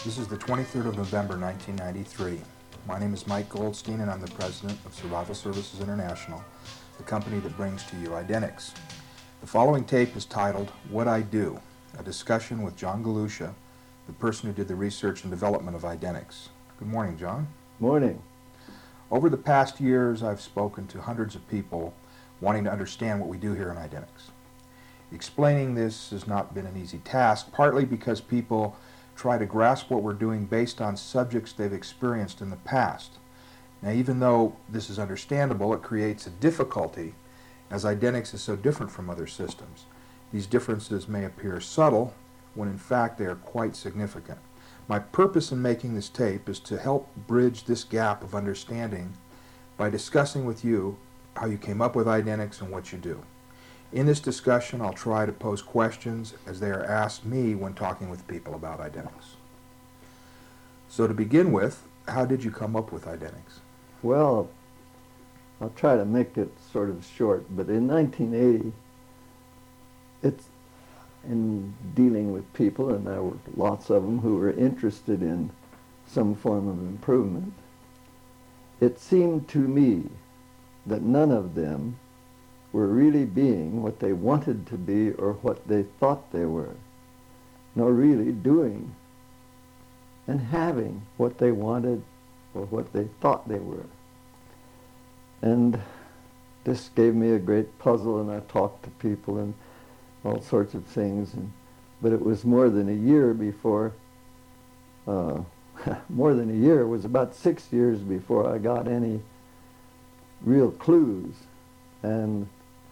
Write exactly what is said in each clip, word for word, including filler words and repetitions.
This is the twenty-third of November, nineteen ninety-three. My name is Mike Goldstein, and I'm the president of Survival Services International, the company that brings to you Idenix. The following tape is titled What I Do, a discussion with John Galusha, the person who did the research and development of Idenix. Good morning, John. Morning. Over the past years, I've spoken to hundreds of people wanting to understand what we do here in Idenix. Explaining this has not been an easy task, partly because people try to grasp what we're doing based on subjects they've experienced in the past. Now, even though this is understandable, it creates a difficulty, as Idenix is so different from other systems. These differences may appear subtle, when in fact they are quite significant. My purpose in making this tape is to help bridge this gap of understanding by discussing with you how you came up with Idenix and what you do. In this discussion, I'll try to pose questions as they are asked me when talking with people about Idenix. So to begin with, how did you come up with Idenix? Well, I'll try to make it sort of short, but in nineteen eighty, it's in dealing with people, and there were lots of them who were interested in some form of improvement, it seemed to me that none of them were really being what they wanted to be or what they thought they were, nor really doing and having what they wanted or what they thought they were. And this gave me a great puzzle, and I talked to people and all sorts of things, and, but it was more than a year before, uh, more than a year, it was about six years before I got any real clues. And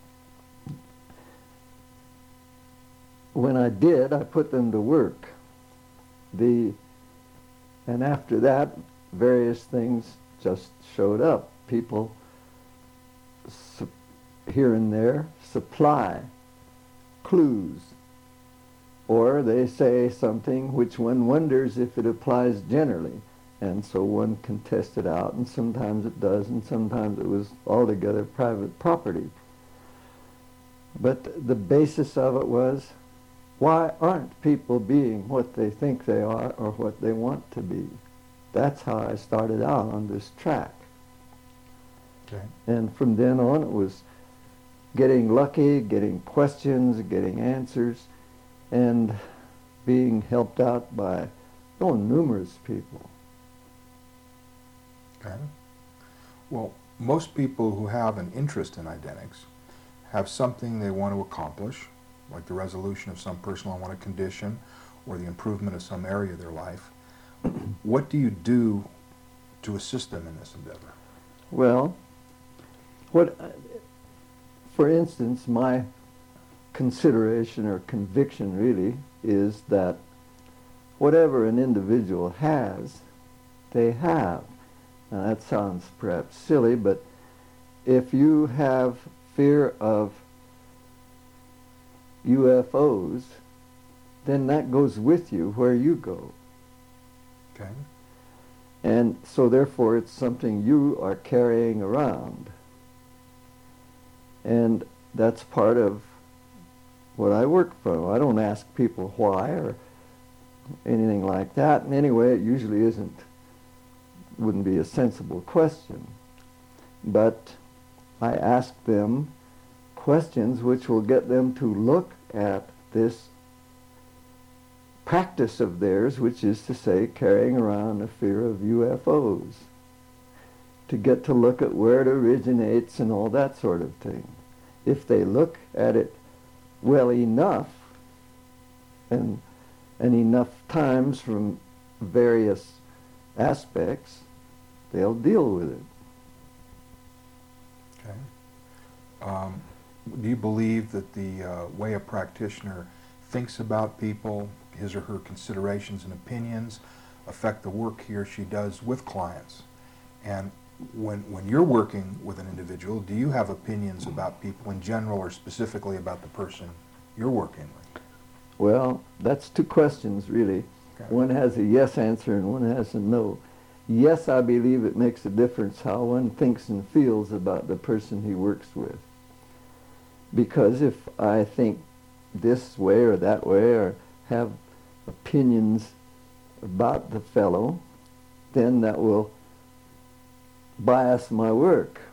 when I did, I put them to work. The, and after that, various things just showed up. People su- here and there supply clues, or they say something which one wonders if it applies generally, and so one can test it out, and sometimes it does, and sometimes it was altogether private property. But the basis of it was, why aren't people being what they think they are or what they want to be? That's how I started out on this track. Okay. And from then on, it was getting lucky, getting questions, getting answers, and being helped out by oh, numerous people. Okay. Well, most people who have an interest in Idenix have something they want to accomplish, like the resolution of some personal unwanted condition or the improvement of some area of their life. What do you do to assist them in this endeavor? Well, what, for instance, my consideration or conviction really is that whatever an individual has, they have. Now that sounds perhaps silly, but if you have fear of U F Os, then that goes with you where you go. Okay. And so therefore it's something you are carrying around. And that's part of what I work from. I don't ask people why or anything like that. And anyway, it usually isn't, wouldn't be a sensible question. But I ask them questions which will get them to look at this practice of theirs, which is to say carrying around a fear of U F Os, to get to look at where it originates and all that sort of thing. If they look at it well enough and, and enough times from various aspects, they'll deal with it. Okay. Um, do you believe that the uh, way a practitioner thinks about people, his or her considerations and opinions, affect the work he or she does with clients? And when, when you're working with an individual, do you have opinions about people in general or specifically about the person you're working with? Well, that's two questions really. Okay. One has a yes answer and one has a no. Yes, I believe it makes a difference how one thinks and feels about the person he works with. Because if I think this way or that way or have opinions about the fellow, then that will bias my work.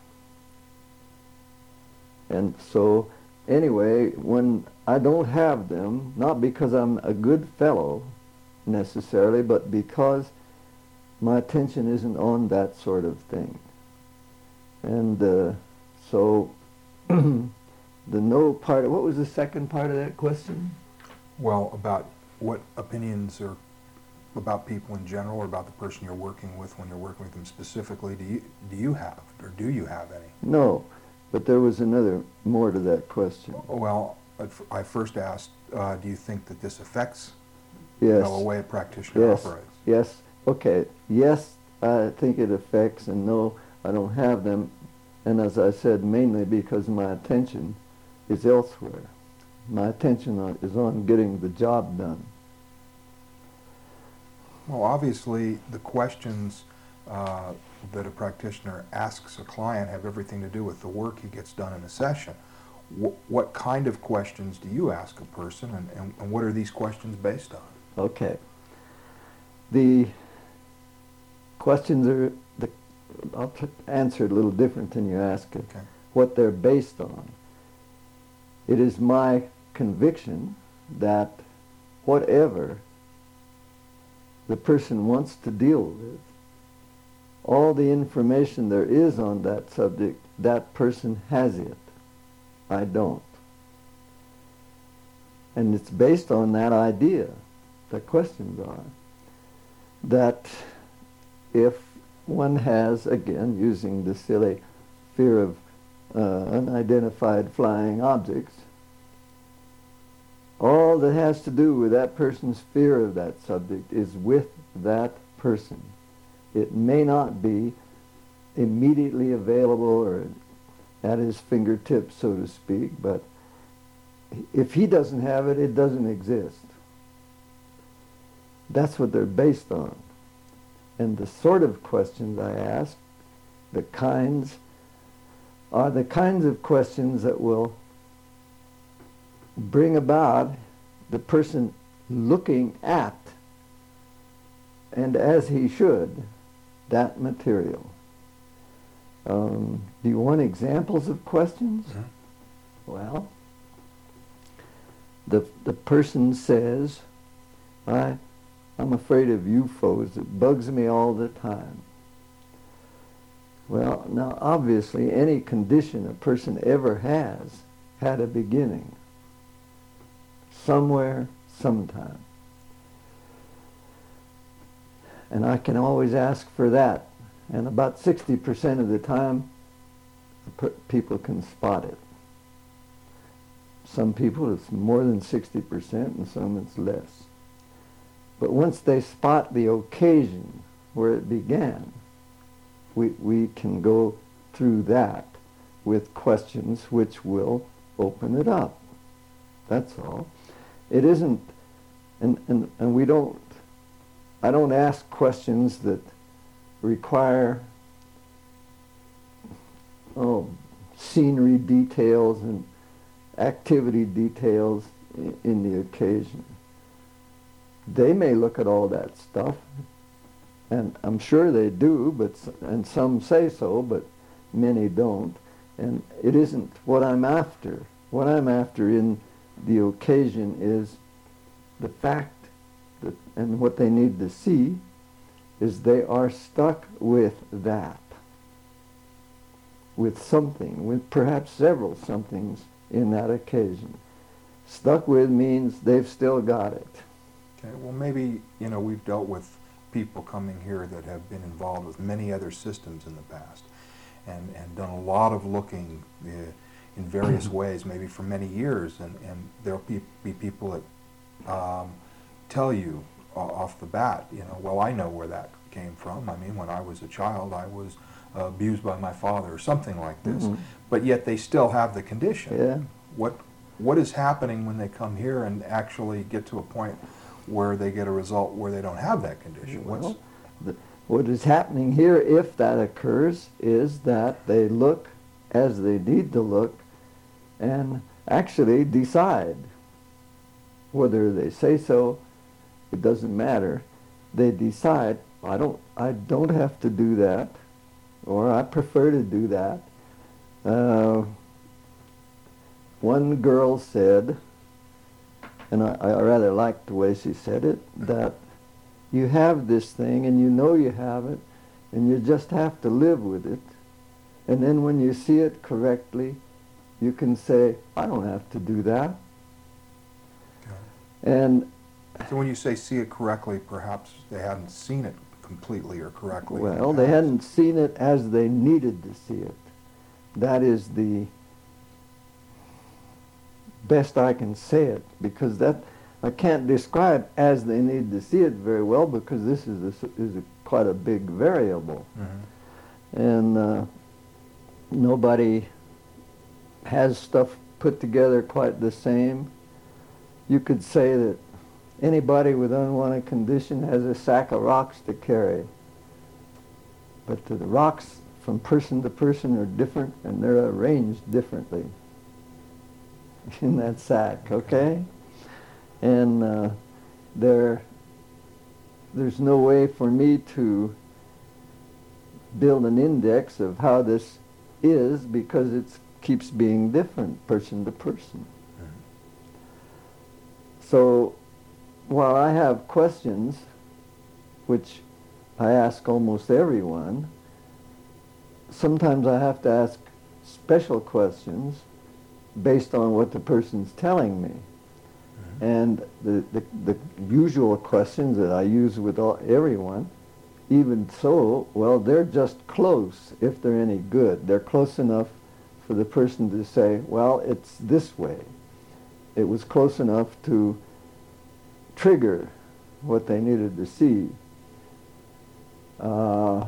And so, anyway, when I don't have them, not because I'm a good fellow necessarily, but because my attention isn't on that sort of thing. And uh, so, the no part of, what was the second part of that question? Well, about what opinions are about people in general, or about the person you're working with when you're working with them specifically, do you, do you have, or do you have any? No, but there was another, more to that question. Well, I first asked, uh, do you think that this affects Yes. the way a practitioner Yes. operates? Yes. Okay. Yes, I think it affects, and no, I don't have them. And as I said, mainly because my attention is elsewhere. My attention on, is on getting the job done. Well, obviously, the questions uh, that a practitioner asks a client have everything to do with the work he gets done in a session. Wh what kind of questions do you ask a person, and, and, and what are these questions based on? Okay. The questions are, the, I'll t answer it a little different than you ask it. Okay. What they're based on. It is my conviction that whatever the person wants to deal with, all the information there is on that subject, that person has it. I don't. And it's based on that idea, the questions are, that if one has, again, using the silly fear of uh, unidentified flying objects, all that has to do with that person's fear of that subject is with that person. It may not be immediately available or at his fingertips, so to speak, but if he doesn't have it, it doesn't exist. That's what they're based on. And the sort of questions I ask, the kinds, are the kinds of questions that will bring about the person looking at, and as he should, that material. Um, do you want examples of questions? Mm-hmm. Well, the, the person says, I, I'm afraid of U F Os. It bugs me all the time. Well, now obviously any condition a person ever has had a beginning. Somewhere, sometime. And I can always ask for that. And about sixty percent of the time, people can spot it. Some people it's more than sixty percent, and some it's less. But once they spot the occasion where it began, we, we can go through that with questions which will open it up. That's all. It isn't, and, and, and we don't, I don't ask questions that require, oh, scenery details and activity details in, in the occasion. They may look at all that stuff, and I'm sure they do, but and some say so, but many don't. And it isn't what I'm after. What I'm after in the occasion is the fact that, and what they need to see is they are stuck with that, with something, with perhaps several somethings in that occasion. Stuck with means they've still got it. Okay, well maybe, you know, we've dealt with people coming here that have been involved with many other systems in the past and, and done a lot of looking uh, in various ways, maybe for many years, and, and there'll be, be people that um, tell you uh, off the bat, you know, well, I know where that came from. I mean, when I was a child, I was uh, abused by my father or something like this, mm-hmm. but yet they still have the condition. Yeah. What, what is happening when they come here and actually get to a point where they get a result where they don't have that condition? Well, What's the, what is happening here, if that occurs, is that they look as they need to look and actually decide. Whether they say so, it doesn't matter. they decide, I don't, I don't have to do that, or I prefer to do that. Uh, one girl said, and I, I rather liked the way she said it, that you have this thing and you know you have it, and you just have to live with it. And then when you see it correctly, you can say, I don't have to do that. Okay. And so when you say see it correctly, perhaps they hadn't seen it completely or correctly. well, they hadn't seen it as they needed to see it. That is the best I can say it, because that I can't describe as they need to see it very well, because this is a, is a, quite a big variable. Mm-hmm. And uh, nobody has stuff put together quite the same. You could say that anybody with unwanted condition has a sack of rocks to carry, but the rocks from person to person are different, and they're arranged differently in that sack, okay? And uh, there, there's no way for me to build an index of how this is, because it keeps being different person to person. Mm-hmm. So while I have questions, which I ask almost everyone, sometimes I have to ask special questions based on what the person's telling me. Mm-hmm. And the, the, the usual questions that I use with all, everyone, even so, well, they're just close, if they're any good. They're close enough for the person to say, well, it's this way. It was close enough to trigger what they needed to see. Uh,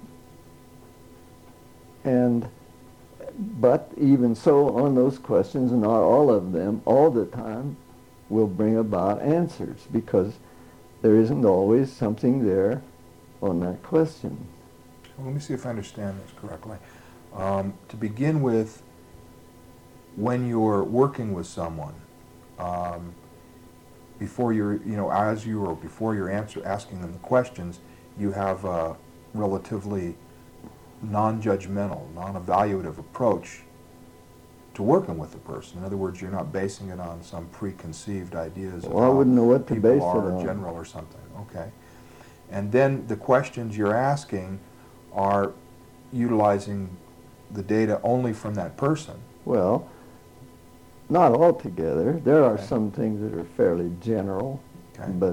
and but even so, on those questions, and not all of them, all the time, will bring about answers, because there isn't always something there on that question. Well, let me see if I understand this correctly. Um, to begin with, when you're working with someone, um, before you're, you know, as you or before you're answer, asking them the questions, you have a relatively non-judgmental, non-evaluative approach to working with the person. In other words, you're not basing it on some preconceived ideas of well, I wouldn't know what to people base are it in on. general or something. Okay. And then the questions you're asking are utilizing the data only from that person. Well, not altogether. There are Okay. some things that are fairly general, Okay. but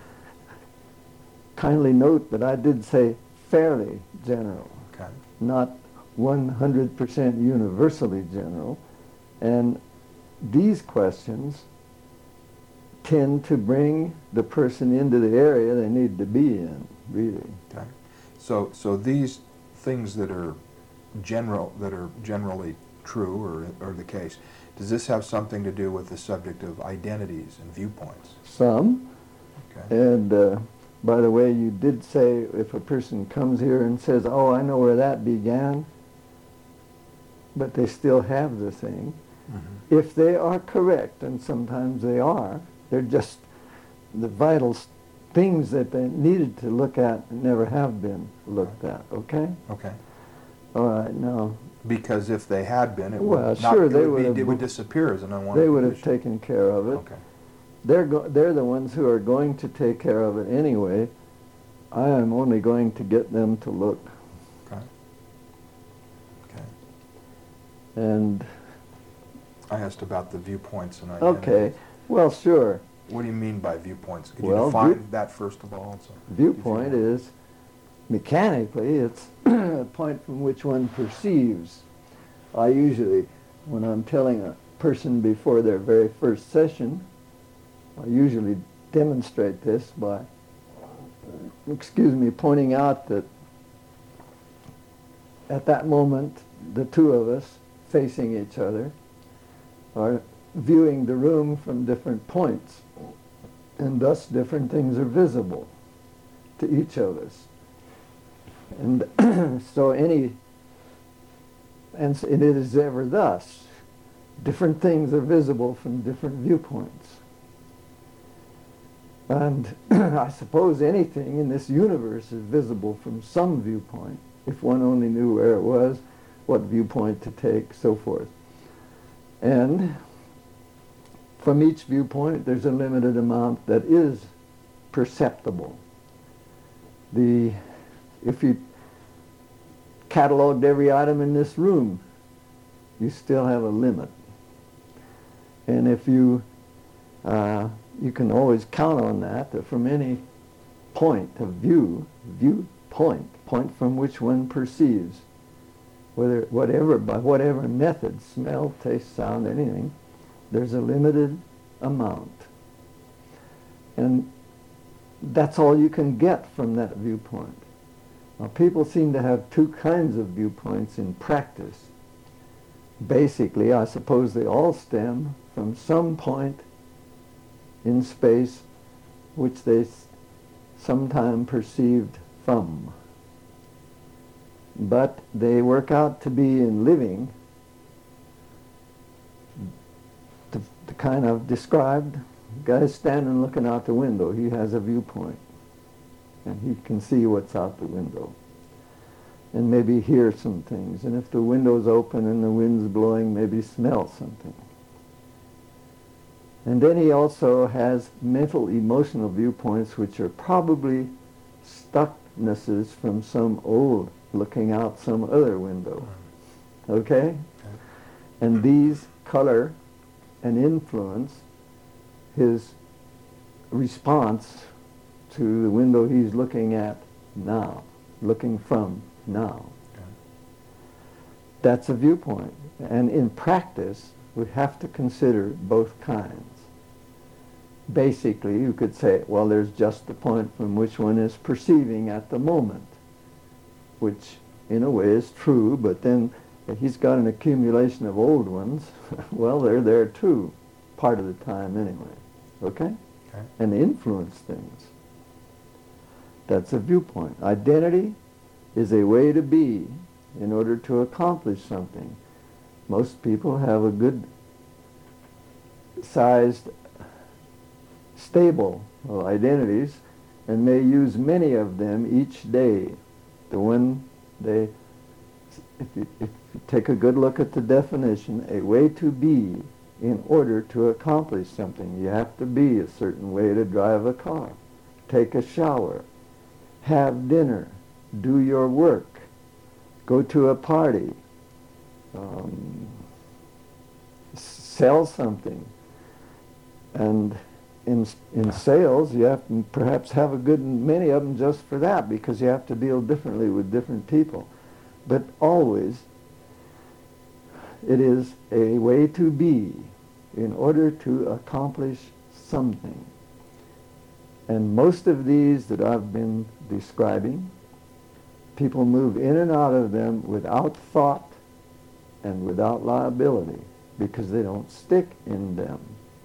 kindly note that I did say fairly general, Okay. not one hundred percent universally general. And these questions tend to bring the person into the area they need to be in, really. Okay. So, so these things that are general, that are generally true or, or the case, does this have something to do with the subject of identities and viewpoints? Some. Okay. And uh, by the way, you did say if a person comes here and says, oh, I know where that began, but they still have the thing. Mm-hmm. If they are correct, and sometimes they are, they're just the vital things that they needed to look at never have been looked at, okay? Okay. All right, now. Because if they had been, it well, would not, sure, it they would, would be, have, it would disappear as an unwanted They would have condition. taken care of it. Okay. They're, go they're the ones who are going to take care of it anyway. I am only going to get them to look. Okay. Okay. And I asked about the viewpoints and identities. okay, well, sure. What do you mean by viewpoints? Could Well, you define view that first of all? So viewpoint is, mechanically, it's a point from which one perceives. I usually, when I'm telling a person before their very first session, I usually demonstrate this by, excuse me, pointing out that at that moment, the two of us facing each other are viewing the room from different points, and thus different things are visible to each of us. And so any, and it is ever thus, different things are visible from different viewpoints. And I suppose anything in this universe is visible from some viewpoint, if one only knew where it was, what viewpoint to take, so forth. And from each viewpoint, there's a limited amount that is perceptible. The, if you cataloged every item in this room, you still have a limit. And if you, uh, you can always count on that, that from any point of view, viewpoint, point from which one perceives, whether, whatever, by whatever method, smell, taste, sound, anything, there's a limited amount. And that's all you can get from that viewpoint. Now, people seem to have two kinds of viewpoints in practice. Basically, I suppose they all stem from some point in space which they s- sometime perceived from. But they work out to be in living the, the kind of described. The guy's standing looking out the window. He has a viewpoint. And he can see what's out the window. And maybe hear some things. And if the window's open and the wind's blowing, maybe smell something. And then he also has mental, emotional viewpoints which are probably stucknesses from some old looking out some other window. Okay? Okay. And these color and influence his response to the window he's looking at now, looking from now. Okay. That's a viewpoint. And in practice, we have to consider both kinds. Basically, you could say, well, there's just the point from which one is perceiving at the moment, which in a way is true, but then if he's got an accumulation of old ones, well, they're there too, part of the time anyway. Okay? Okay. And influence things. That's a viewpoint. Identity is a way to be in order to accomplish something. Most people have a good sized, stable well, identities and may use many of them each day. The one they, if you, if you take a good look at the definition, a way to be in order to accomplish something. You have to be a certain way to drive a car, take a shower, have dinner, do your work, go to a party, um, sell something. And in, in sales, you have to perhaps have a good many of them just for that, because you have to deal differently with different people. But always, it is a way to be in order to accomplish something. And most of these that I've been describing, people move in and out of them without thought and without liability, because they don't stick in them.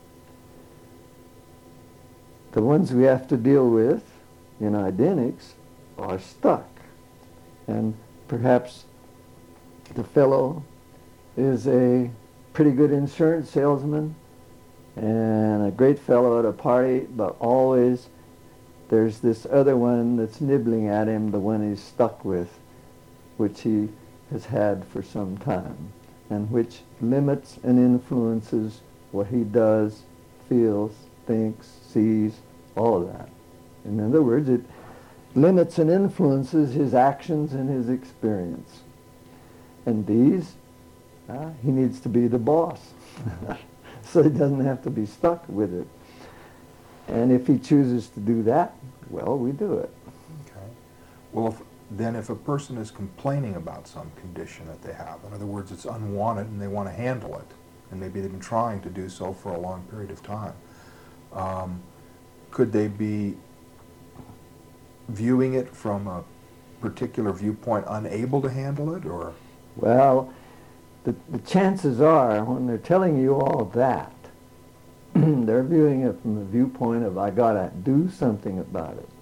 The ones we have to deal with in identics are stuck. And perhaps the fellow is a pretty good insurance salesman and a great fellow at a party, but always there's this other one that's nibbling at him, the one he's stuck with, which he has had for some time, and which limits and influences what he does, feels, thinks, sees, all of that. In other words, it limits and influences his actions and his experience. And these, uh, he needs to be the boss. So he doesn't have to be stuck with it. And if he chooses to do that, well, we do it. Okay. Well, if, then if a person is complaining about some condition that they have, in other words, it's unwanted and they want to handle it, and maybe they've been trying to do so for a long period of time, um, could they be viewing it from a particular viewpoint unable to handle it, or? Well, the, the chances are, when they're telling you all that, they're viewing it from the viewpoint of, I gotta do something about it.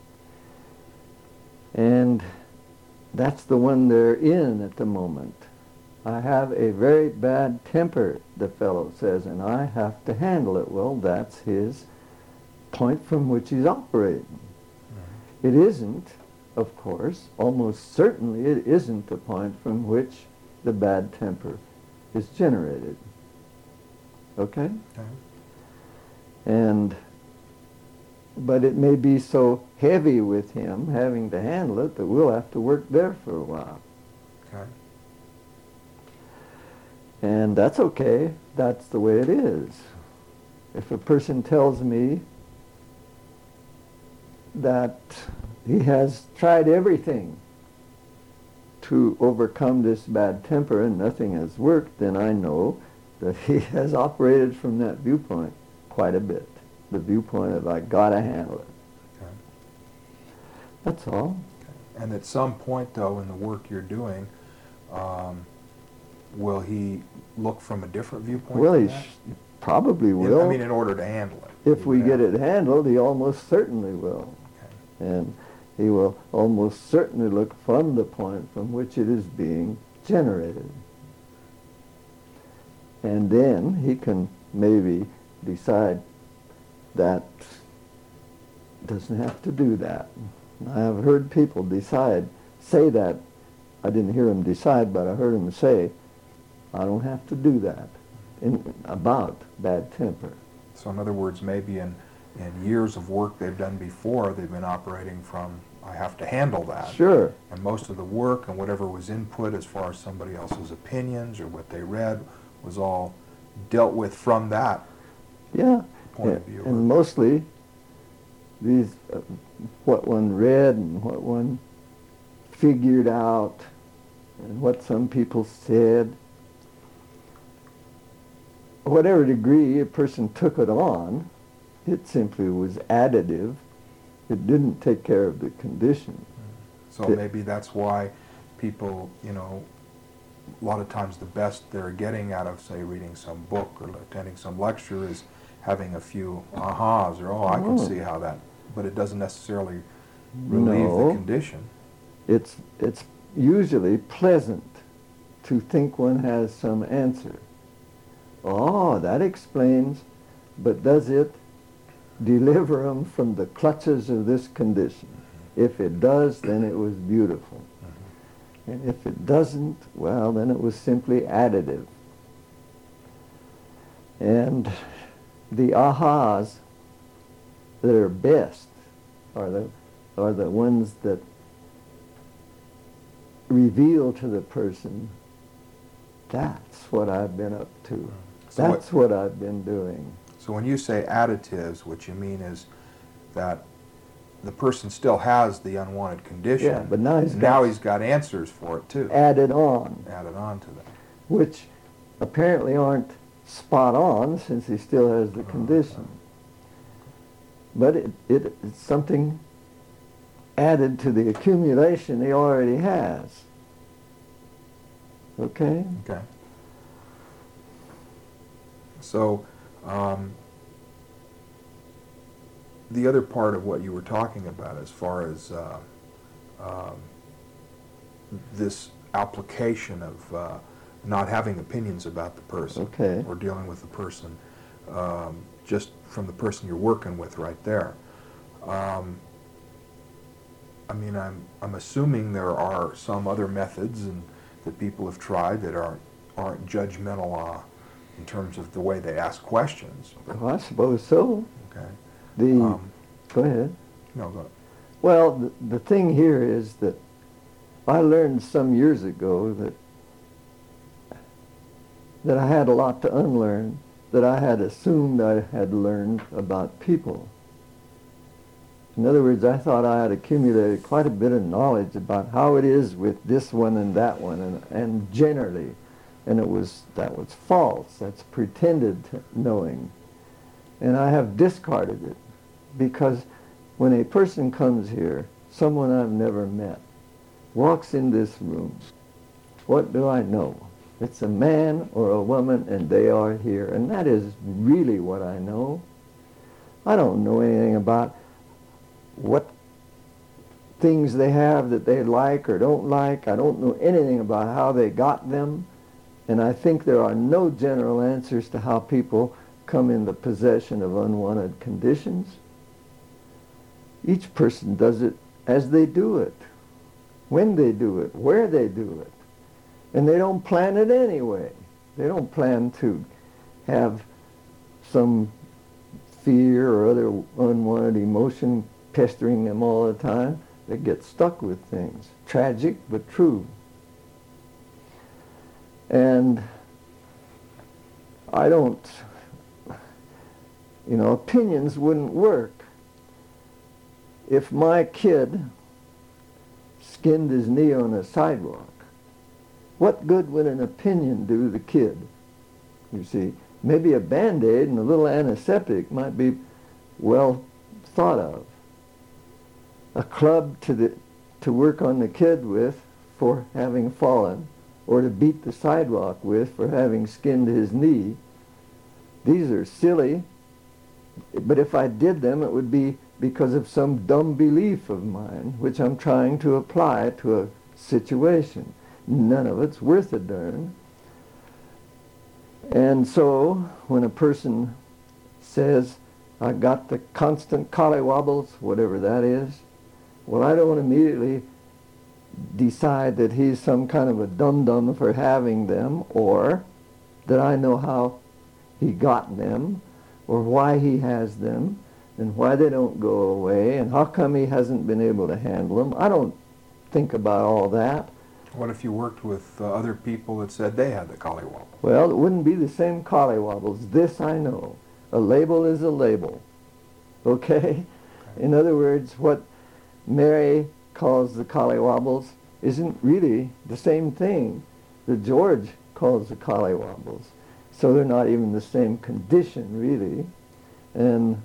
And that's the one they're in at the moment. I have a very bad temper, the fellow says, and I have to handle it. Well, that's his point from which he's operating. Mm-hmm. It isn't, of course, almost certainly it isn't the point from which the bad temper is generated. Okay? Okay. And, but it may be so heavy with him having to handle it that we'll have to work there for a while. Okay. And that's okay. That's the way it is. If a person tells me that he has tried everything to overcome this bad temper and nothing has worked, then I know that he has operated from that viewpoint quite a bit. The viewpoint of, I gotta handle it. Okay. That's all. Okay. And at some point, though, in the work you're doing, um, will he look from a different viewpoint? Well, from he that? sh- probably will. I mean, in order to handle it. If He we would get have- it handled, he almost certainly will. Okay. And he will almost certainly look from the point from which it is being generated. And then he can maybe decide that doesn't have to do that. I have heard people decide, say that. I didn't hear him decide, but I heard him say, I don't have to do that in, about bad temper. So in other words, maybe in, in years of work they've done before, they've been operating from, I have to handle that. Sure. And most of the work and whatever was input as far as somebody else's opinions or what they read was all dealt with from that Yeah. point and, of view. and mostly these, uh, what one read and what one figured out and what some people said, whatever degree a person took it on, it simply was additive. It didn't take care of the condition. So The- maybe that's why people, you know, a lot of times the best they're getting out of, say, reading some book or attending some lecture is having a few ahas or, oh, I can Oh. see how that, but it doesn't necessarily relieve No. the condition. It's, it's usually pleasant to think one has some answer. Oh, that explains, but does it deliver them from the clutches of this condition? If it does, then it was beautiful. And if it doesn't, well, then it was simply additive. And the ahas that are best are the, are the ones that reveal to the person, that's what I've been up to. So That's what, what I've been doing. So when you say additives, what you mean is that the person still has the unwanted condition. Yeah, but now he's and got now he's got answers for it too. added on, Added on to that. which apparently aren't spot on since he still has the condition. But it, it, it's something added to the accumulation he already has. Okay? Okay. So, um, the other part of what you were talking about as far as uh, um, this application of uh, not having opinions about the person Okay. or dealing with the person, um, just from the person you're working with right there. Um, I mean, I'm, I'm assuming there are some other methods and that people have tried that aren't, aren't judgmental uh, in terms of the way they ask questions. Well, I suppose so. Okay. The, Um, go ahead. no, go ahead. Well, the, the thing here is that I learned some years ago that that I had a lot to unlearn, that I had assumed I had learned about people. In other words, I thought I had accumulated quite a bit of knowledge about how it is with this one and that one, and, and generally. And it was, that was false. That's pretended knowing. And I have discarded it because when a person comes here, someone I've never met, walks in this room, what do I know? It's a man or a woman and they are here. And that is really what I know. I don't know anything about what things they have that they like or don't like. I don't know anything about how they got them. And I think there are no general answers to how people come in the possession of unwanted conditions. each person does it as they do it, when they do it, where they do it. And they don't plan it anyway. They don't plan to have some fear or other unwanted emotion pestering them all the time. They get stuck with things. Tragic, but true. And I don't, you know, opinions wouldn't work. If my kid skinned his knee on a sidewalk, what good would an opinion do the kid? You see, maybe a Band-Aid and a little antiseptic might be well thought of. A club to the to work on the kid with for having fallen, or to beat the sidewalk with for having skinned his knee. These are silly, but if I did them, it would be because of some dumb belief of mine, which I'm trying to apply to a situation. None of it's worth a darn. And so, when a person says, I got the constant collywobbles, whatever that is, well, I don't immediately decide that he's some kind of a dum-dum for having them, or that I know how he got them, or why he has them, and why they don't go away, and how come he hasn't been able to handle them. I don't think about all that. What if you worked with uh, other people that said they had the collywobble? Well, it wouldn't be the same collywobbles. This I know. A label is a label. Okay? Okay. In other words, what Mary calls the collywobbles isn't really the same thing that George calls the collywobbles. So they're not even the same condition, really. And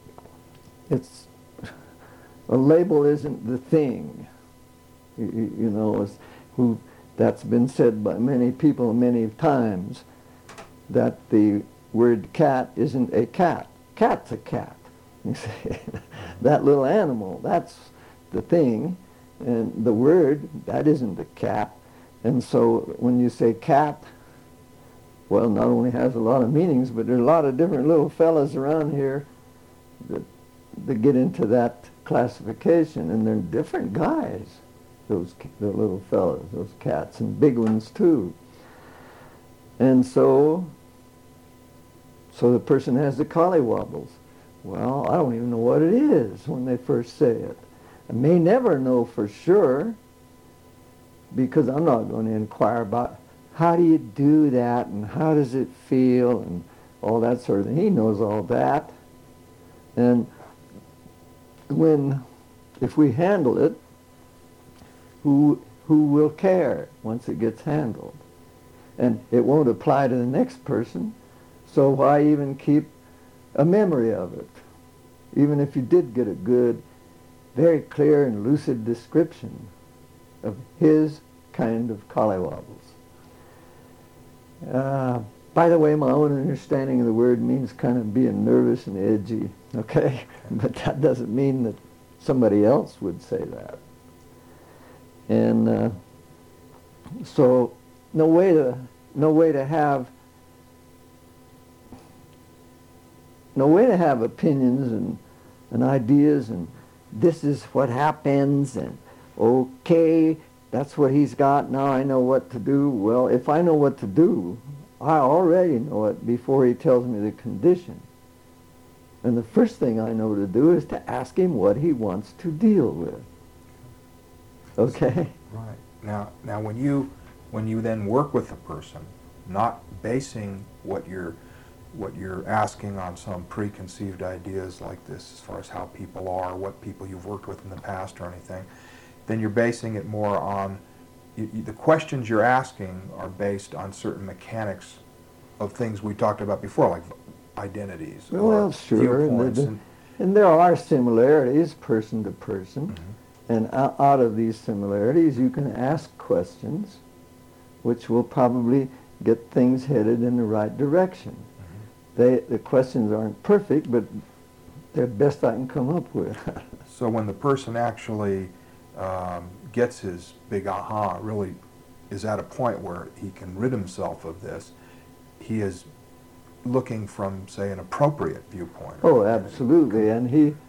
it's, a label isn't the thing. You, you, you know, it's, who, that's been said by many people many times, that the word cat isn't a cat. Cat's a cat. You see, that little animal, that's the thing. And the word, that isn't the cat. And so when you say cat, well, not only has a lot of meanings, but there are a lot of different little fellas around here that, that get into that classification. And they're different guys, those the little fellas, those cats, and big ones too. And so, so the person has the collywobbles. Well, I don't even know what it is when they first say it. I may never know for sure, because I'm not going to inquire about how do you do that and how does it feel and all that sort of thing. He knows all that. And when, if we handle it, who who will care once it gets handled? And it won't apply to the next person, so why even keep a memory of it? Even if you did get a good, very clear and lucid description of his kind of collywobbles. Uh, by the way, my own understanding of the word means kind of being nervous and edgy, okay? But that doesn't mean that somebody else would say that. And uh, so, no way to, no way to have, no way to have opinions and, and ideas and this is what happens and okay, that's what he's got, now I know what to do. Well, if I know what to do, I already know it before he tells me the condition. And the first thing I know to do is to ask him what he wants to deal with. Okay? Right. Now, now when you when you then work with a person, not basing what you're what you're asking on some preconceived ideas like this as far as how people are, what people you've worked with in the past or anything, then you're basing it more on, you, you, the questions you're asking are based on certain mechanics of things we talked about before, like identities well, or sure. viewpoints. And, And, and there are similarities person to person. mm-hmm. And out, out of these similarities, you can ask questions which will probably get things headed in the right direction. They, the questions aren't perfect, but they're best I can come up with. So when the person actually um, gets his big aha, really is at a point where he can rid himself of this, he is looking from, say, an appropriate viewpoint. Oh, absolutely. And he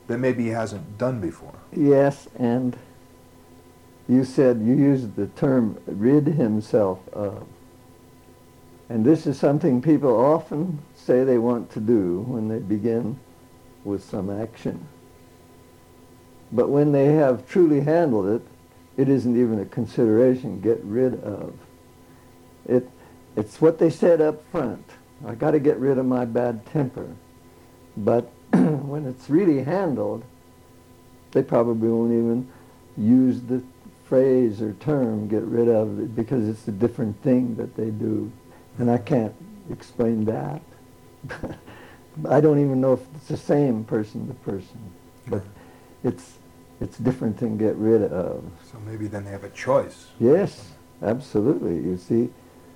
that maybe he hasn't done before. Yes, and you said, you used the term rid himself of. And this is something people often say they want to do when they begin with some action. But when they have truly handled it, it isn't even a consideration, get rid of. It, it's what they said up front. I got to get rid of my bad temper. But when it's really handled, they probably won't even use the phrase or term, get rid of it, because it's a different thing that they do. And I can't explain that. I don't even know if it's the same person to person. But it's it's different than get rid of. So maybe then they have a choice. Yes, absolutely. You see,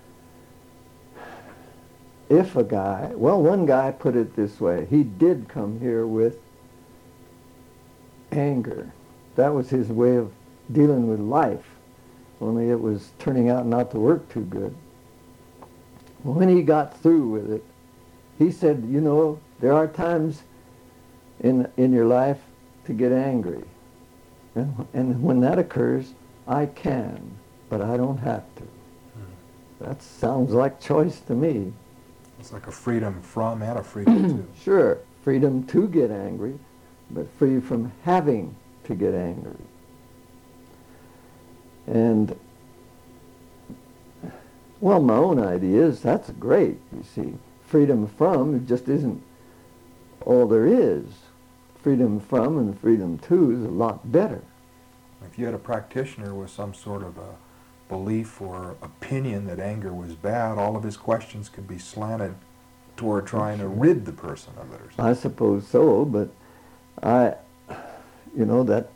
if a guy, well, one guy put it this way. He did come here with anger. That was his way of dealing with life, only it was turning out not to work too good. When he got through with it, he said, you know, there are times in in your life to get angry. And, and when that occurs, I can, but I don't have to. Hmm. That sounds like choice to me. It's like a freedom from and a freedom to. Sure, freedom to get angry, but free from having to get angry. And, well, my own ideas, that's great, you see. Freedom from, it just isn't all there is. Freedom from and freedom to is a lot better. If you had a practitioner with some sort of a belief or opinion that anger was bad, all of his questions could be slanted toward trying to rid the person of it or something. I suppose so, but I, you know, that,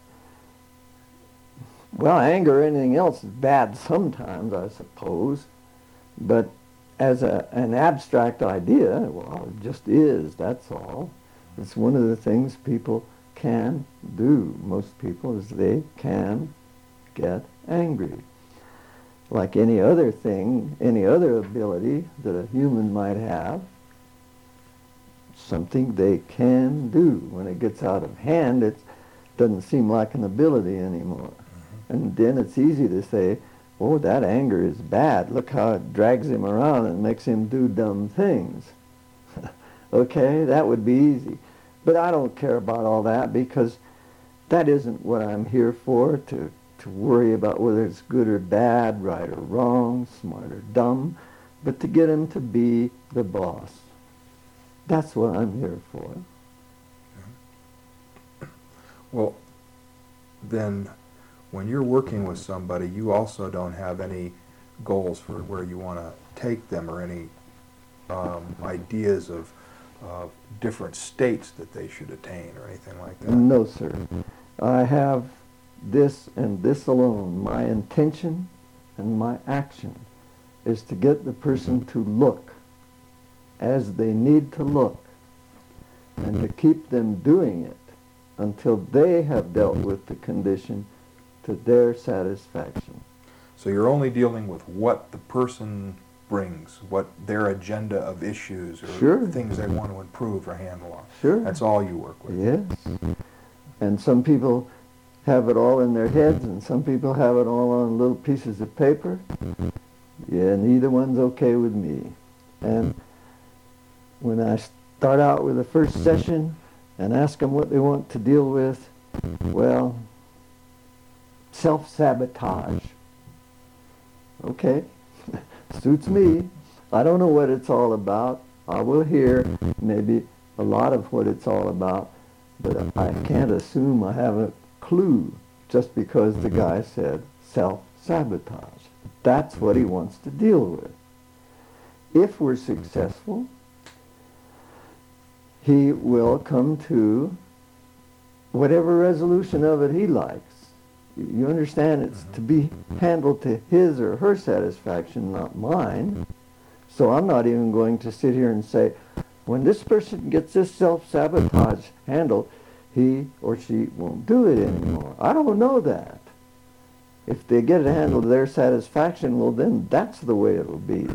well, anger or anything else is bad sometimes, I suppose, but as a, an abstract idea, well, it just is, that's all. It's one of the things people can do. Most people is they can get angry. Like any other thing, any other ability that a human might have, something they can do. When it gets out of hand, it doesn't seem like an ability anymore. Mm-hmm. And then it's easy to say, oh, that anger is bad. Look how it drags him around and makes him do dumb things. Okay, that would be easy. But I don't care about all that, because that isn't what I'm here for, to, to worry about whether it's good or bad, right or wrong, smart or dumb, but to get him to be the boss. That's what I'm here for. Well, then when you're working with somebody, you also don't have any goals for where you want to take them, or any um, ideas of of different states that they should attain or anything like that? No, sir. I have this and this alone. My intention and my action is to get the person to look as they need to look, and to keep them doing it until they have dealt with the condition to their satisfaction. So you're only dealing with what the person brings, what their agenda of issues or sure. things they want to improve or handle on. Sure. That's all you work with. Yes. And some people have it all in their heads, and some people have it all on little pieces of paper. Yeah, neither one's okay with me. And when I start out with the first session and ask them what they want to deal with, well, self-sabotage. Okay. Suits me. I don't know what it's all about. I will hear maybe a lot of what it's all about, but I can't assume I have a clue just because the guy said self-sabotage. That's what he wants to deal with. If we're successful, he will come to whatever resolution of it he likes. You understand, it's to be handled to his or her satisfaction, not mine. So I'm not even going to sit here and say, when this person gets this self-sabotage handled, he or she won't do it anymore. I don't know that. If they get it handled to their satisfaction, well, then that's the way it will be.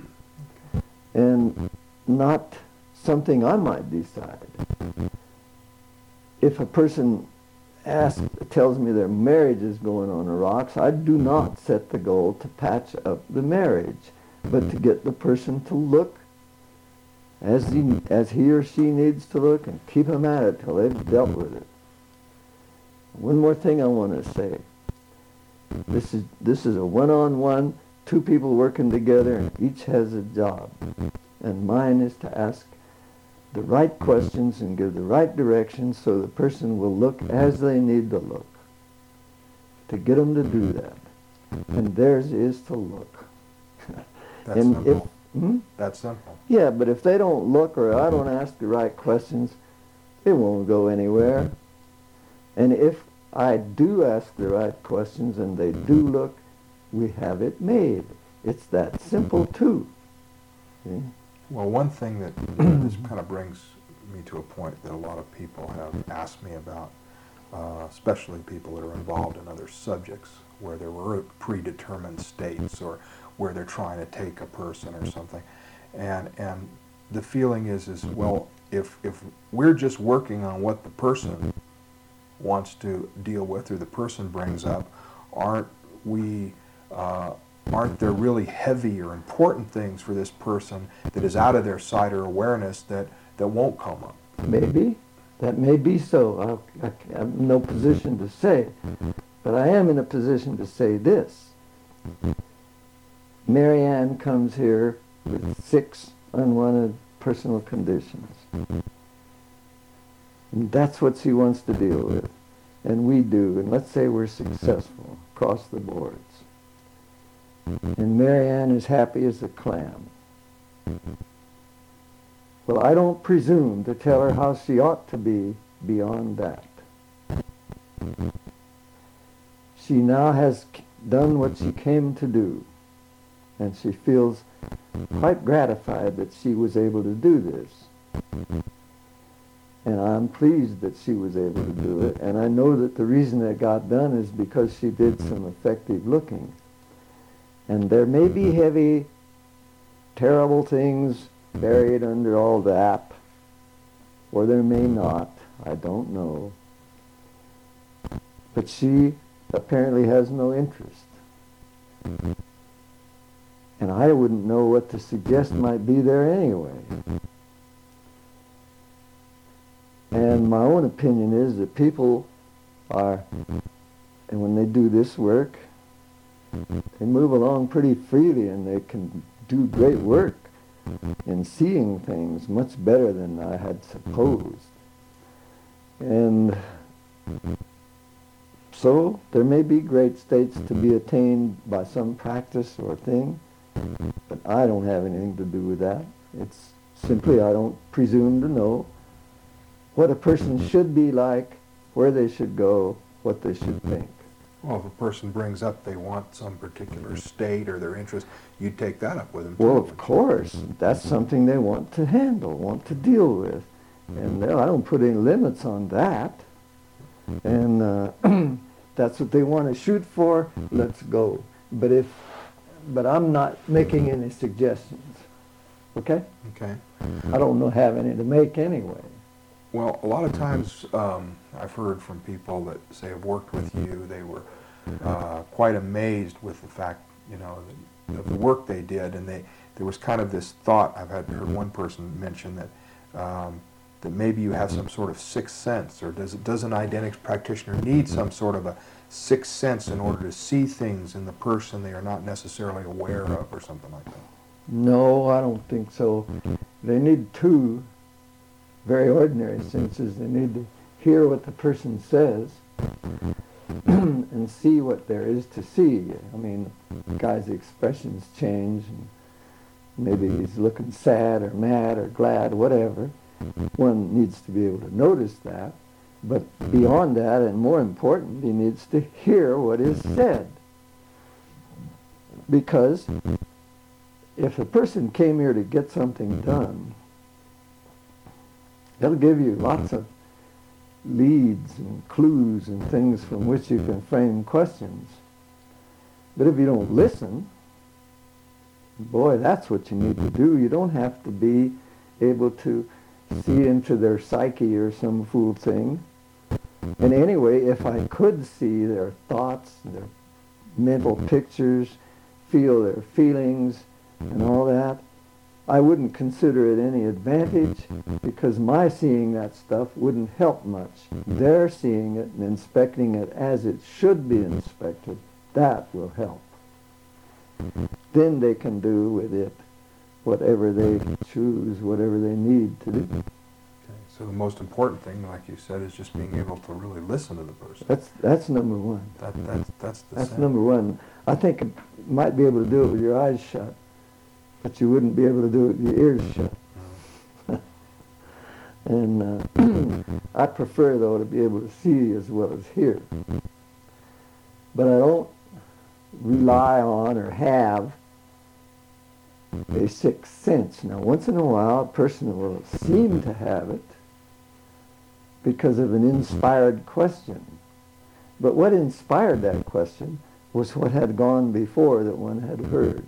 And not something I might decide. if a person asks, tells me their marriage is going on the rocks, I do not set the goal to patch up the marriage, but to get the person to look as he, as he or she needs to look and keep them at it till they've dealt with it. One more thing I want to say. This is, this is a one-on-one, two people working together, and each has a job. And mine is to ask the right questions and give the right directions so the person will look as they need to look. To get them to do that. And theirs is to look. That's and simple. If, hmm? That's simple. Yeah, but if they don't look or I don't ask the right questions, it won't go anywhere. And if I do ask the right questions and they do look, we have it made. It's that simple too. See? Well, one thing that this kind of brings me to a point that a lot of people have asked me about, uh, especially people that are involved in other subjects where there were predetermined states or where they're trying to take a person or something. And and the feeling is, is well, if, if we're just working on what the person wants to deal with or the person brings up, aren't we, uh, aren't there really heavy or important things for this person that is out of their sight or awareness that, that won't come up? Maybe. That may be so. I, I, I'm in no position to say. But I am in a position to say this. Mary Ann comes here with six unwanted personal conditions. And that's what she wants to deal with. And we do. And let's say we're successful across the boards. And Mary Ann is happy as a clam. Well, I don't presume to tell her how she ought to be beyond that. She now has done what she came to do. And she feels quite gratified that she was able to do this. And I'm pleased that she was able to do it. And I know that the reason it got done is because she did some effective looking. And there may be heavy, terrible things buried under all that, or there may not. I don't know. But she apparently has no interest. And I wouldn't know what to suggest might be there anyway. And my own opinion is that people are, and when they do this work, they move along pretty freely and they can do great work in seeing things much better than I had supposed. And so there may be great states to be attained by some practice or thing, but I don't have anything to do with that. It's simply I don't presume to know what a person should be like, where they should go, what they should think. Well, if a person brings up they want some particular state or their interest, you take that up with them. Well, too. of course. That's something they want to handle, want to deal with. And no, I don't put any limits on that. And uh, that's what they want to shoot for, let's go. But if, but I'm not making any suggestions. Okay? Okay. I don't know have any to make anyway. Well, a lot of times um, I've heard from people that say have worked with you, they were uh, quite amazed with the fact, you know, the, of the work they did, and they there was kind of this thought. I've had heard one person mention that um, that maybe you have some sort of sixth sense, or does it, does an identics practitioner need some sort of a sixth sense in order to see things in the person they are not necessarily aware of, or something like that? No, I don't think so. They need two very ordinary senses. They need to hear what the person says and see what there is to see. I mean, the guy's expressions change, and maybe he's looking sad or mad or glad, whatever. One needs to be able to notice that. But beyond that, and more important, he needs to hear what is said. Because if a person came here to get something done, they'll give you lots of leads and clues and things from which you can frame questions. But if you don't listen, boy, that's what you need to do. You don't have to be able to see into their psyche or some fool thing. And anyway, if I could see their thoughts, their mental pictures, feel their feelings, and all that, I wouldn't consider it any advantage, because my seeing that stuff wouldn't help much. Their seeing it and inspecting it as it should be inspected, that will help. Then they can do with it whatever they choose, whatever they need to do. Okay. So the most important thing, like you said, is just being able to really listen to the person. That's that's number one. That, that's, that's the That's same. number one. I think you might be able to do it with your eyes shut, but you wouldn't be able to do it with your ears shut. And uh, I prefer, though, to be able to see as well as hear. But I don't rely on or have a sixth sense. Now, once in a while, a person will seem to have it because of an inspired question. But what inspired that question was what had gone before that one had heard.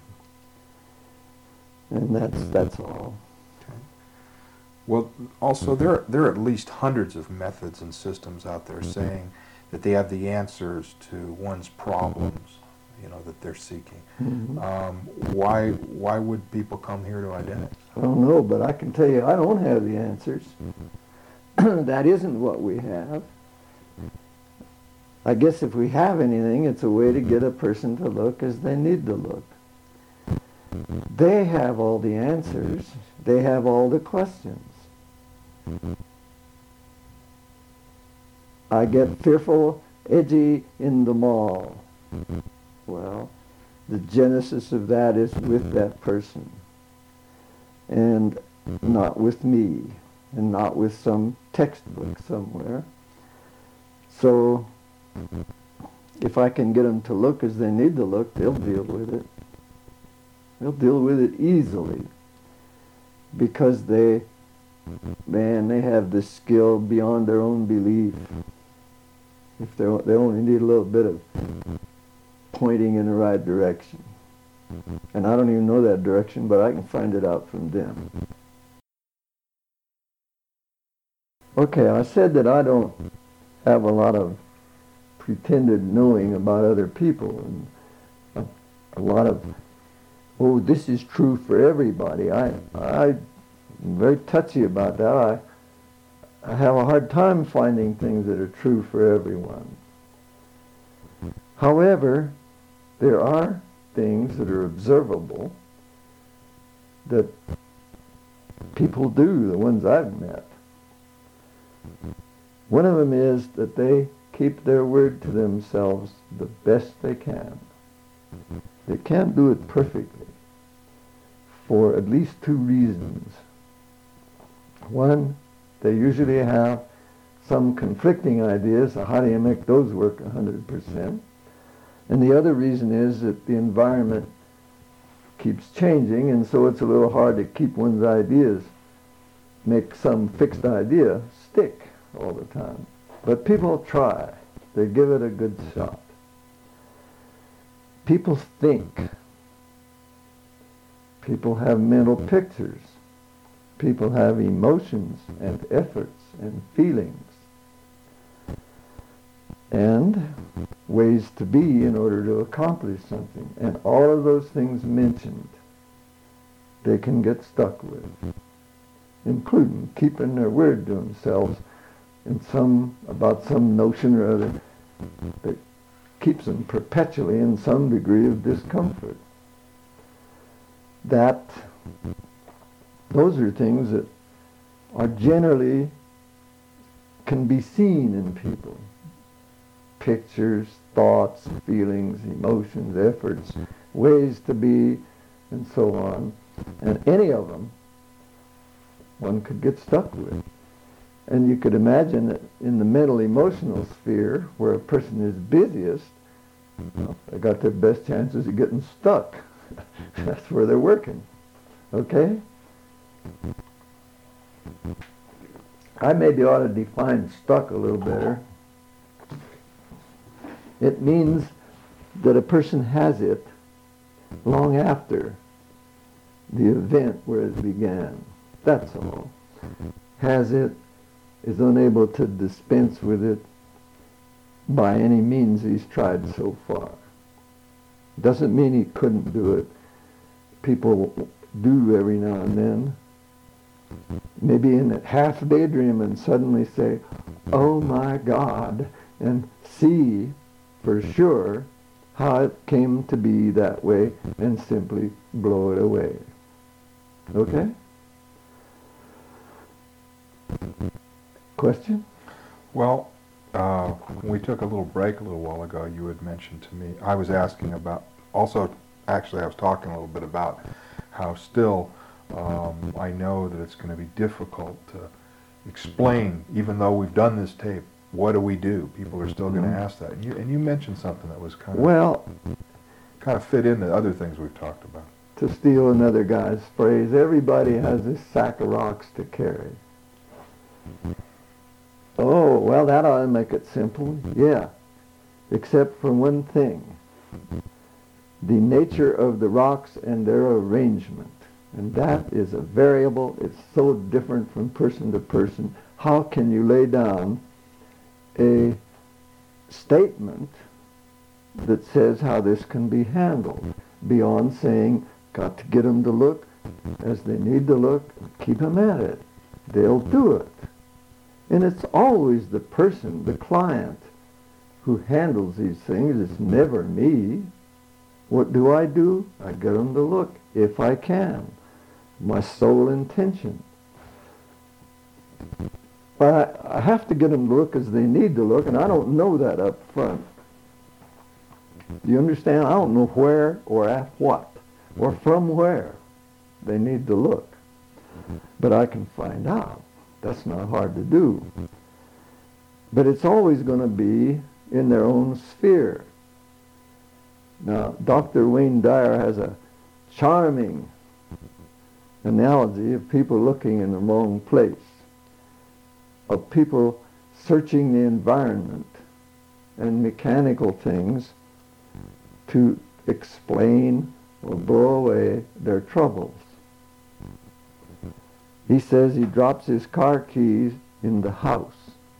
And that's that's all. Okay. Well, also, there, there are at least hundreds of methods and systems out there saying that they have the answers to one's problems, you know, that they're seeking. Mm-hmm. Um, why, why would people come here to Identix? I don't know, but I can tell you I don't have the answers. That isn't what we have. I guess if we have anything, it's a way to get a person to look as they need to look. They have all the answers. They have all the questions. I get fearful, edgy in the mall. Well, the genesis of that is with that person, and not with me, and not with some textbook somewhere. So if I can get them to look as they need to look, they'll deal with it. They'll deal with it easily, because they, man, they have this skill beyond their own belief. If they they only need a little bit of pointing in the right direction. And I don't even know that direction, but I can find it out from them. Okay, I said that I don't have a lot of pretended knowing about other people, and a, a lot of, oh, this is true for everybody. I, I'm very touchy about that. I, I have a hard time finding things that are true for everyone. However, there are things that are observable that people do, the ones I've met. One of them is that they keep their word to themselves the best they can. They can't do it perfectly for at least two reasons. One, they usually have some conflicting ideas, so how do you make those work one hundred percent? And the other reason is that the environment keeps changing, and so it's a little hard to keep one's ideas, make some fixed idea stick all the time. But people try. They give it a good shot. People think. People have mental pictures. People have emotions and efforts and feelings and ways to be in order to accomplish something. And all of those things mentioned, they can get stuck with, including keeping their word to themselves in some, about some notion or other that keeps them perpetually in some degree of discomfort. That, those are things that are generally, can be seen in people. Pictures, thoughts, feelings, emotions, efforts, ways to be, and so on. And any of them one could get stuck with. And you could imagine that in the mental emotional sphere, where a person is busiest, well, they got their best chances of getting stuck. That's where they're working. Okay? I maybe ought to define stuck a little better. It means that a person has it long after the event where it began. That's all. Has it is unable to dispense with it by any means he's tried so far. Doesn't mean he couldn't do it. People do every now and then. Maybe in a half daydream and suddenly say, oh my God, and see for sure how it came to be that way and simply blow it away. Okay? Question? Well, uh, when we took a little break a little while ago, you had mentioned to me, I was asking about, also, actually I was talking a little bit about how still um, I know that it's going to be difficult to explain, even though we've done this tape, what do we do? People are still going to ask that. And you, and you mentioned something that was kind of, well, kind of fit into other things we've talked about. To steal another guy's phrase, everybody has this sack of rocks to carry. Oh, well, that ought to make it simple. Yeah, except for one thing. The nature of the rocks and their arrangement. And that is a variable. It's so different from person to person. How can you lay down a statement that says how this can be handled beyond saying, got to get them to look as they need to look, keep them at it. They'll do it. And it's always the person, the client, who handles these things. It's never me. What do I do? I get them to look, if I can. My sole intention. But I, I have to get them to look as they need to look, and I don't know that up front. Do you understand? I don't know where or at what or from where they need to look. But I can find out. That's not hard to do. But it's always going to be in their own sphere. Now, Doctor Wayne Dyer has a charming analogy of people looking in the wrong place, of people searching the environment and mechanical things to explain or blow away their troubles. He says he drops his car keys in the house.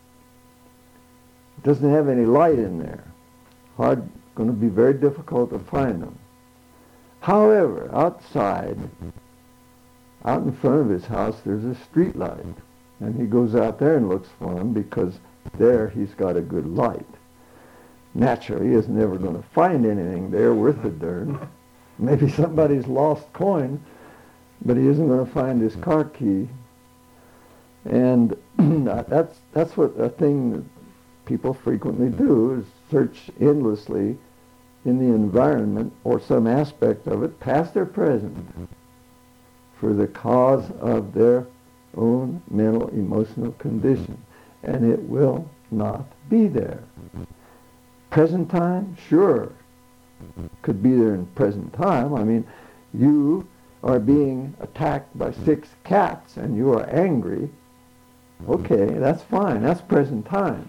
It doesn't have any light in there. Hard, going to be very difficult to find them. However, outside, out in front of his house, there's a street light. And he goes out there and looks for them because there he's got a good light. Naturally, he isn't ever going to find anything there worth a darn. Maybe somebody's lost coin, but he isn't going to find his car key. And that's that's what a thing that people frequently do, is search endlessly in the environment or some aspect of it, past or present, for the cause of their own mental, emotional condition. And it will not be there. Present time? Sure. Could be there in present time. I mean, you are being attacked by six cats and you are angry. Okay, that's fine. That's present time.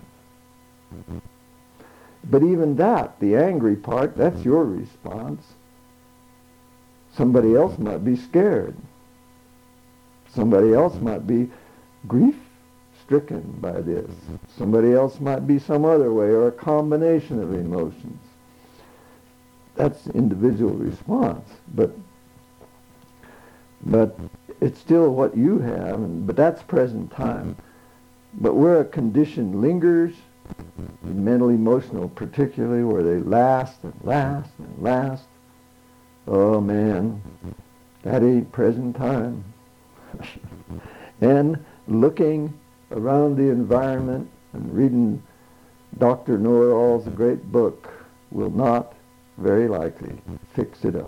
But even that, the angry part, that's your response. Somebody else might be scared. Somebody else might be grief-stricken by this. Somebody else might be some other way, or a combination of emotions. That's individual response, but but it's still what you have, and, but that's present time. But where a condition lingers, mental, emotional particularly, where they last and last and last, oh man, that ain't present time. And looking around the environment and reading Doctor Know-it-all's great book will not, very likely, fix it up.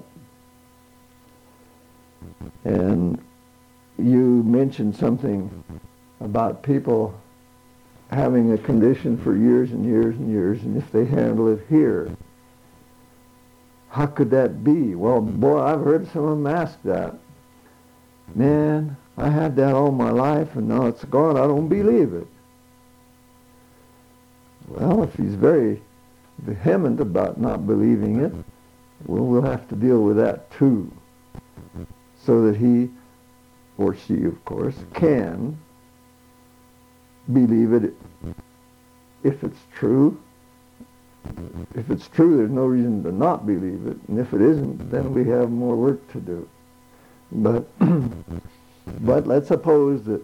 And you mentioned something about people having a condition for years and years and years, and if they handle it here, how could that be? Well, boy, I've heard some of them ask that. Man, I had that all my life, and now it's gone. I don't believe it. Well, if he's very vehement about not believing it, well, we'll have to deal with that too, so that he, or she, of course, can believe it if it's true. If it's true, there's no reason to not believe it. And if it isn't, then we have more work to do. But, but let's suppose that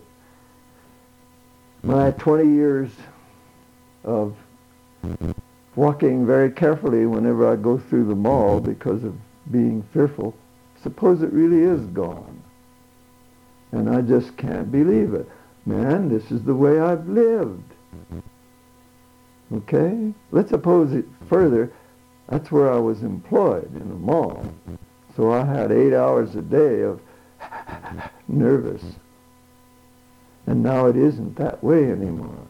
my twenty years of walking very carefully whenever I go through the mall because of being fearful, suppose it really is gone. And I just can't believe it. Man, this is the way I've lived. Okay? Let's suppose it further, that's where I was employed, in a mall. So I had eight hours a day of nervous. And now it isn't that way anymore.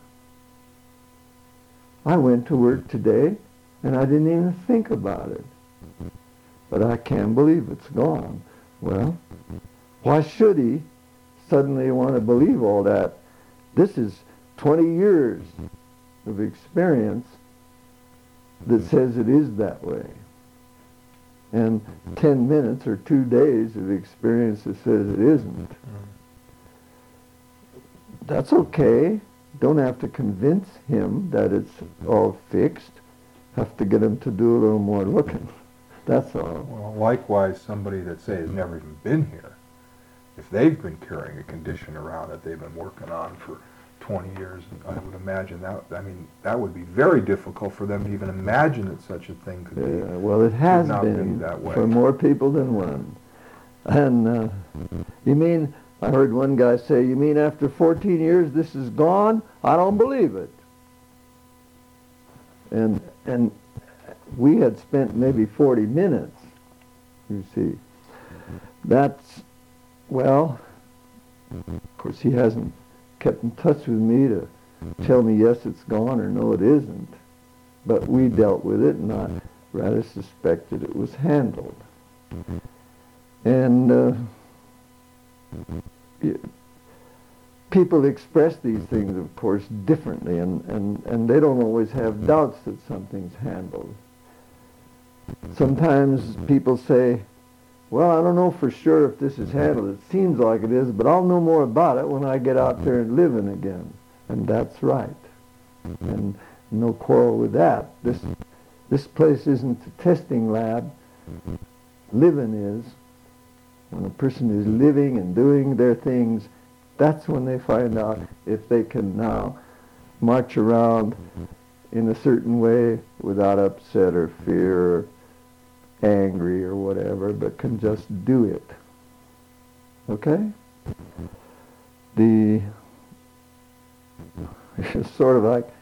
I went to work today, and I didn't even think about it. But I can't believe it's gone. Well, why should he suddenly want to believe all that? This is twenty years of experience that says it is that way. And ten minutes or two days of experience that says it isn't. That's okay. Don't have to convince him that it's all fixed. Have to get him to do a little more looking. That's all. Well, likewise, somebody that, say, has never even been here, if they've been carrying a condition around that they've been working on for twenty years, I would imagine that, I mean, that would be very difficult for them to even imagine that such a thing could be. Yeah, well, it has not been be that way. For more people than one. And uh, you mean, I heard one guy say, you mean after fourteen years this is gone? I don't believe it. And and we had spent maybe forty minutes, you see. That's, well, of course he hasn't kept in touch with me to tell me yes it's gone or no it isn't. But we dealt with it, and I rather suspected it was handled. And uh, people express these things, of course, differently, and, and, and they don't always have doubts that something's handled. Sometimes people say, well, I don't know for sure if this is handled. It seems like it is, but I'll know more about it when I get out there and living again. And that's right. And no quarrel with that. This, this place isn't a testing lab. Living is. When a person is living and doing their things, that's when they find out if they can now march around in a certain way without upset or fear or angry or whatever, but can just do it. Okay? The it's sort of like,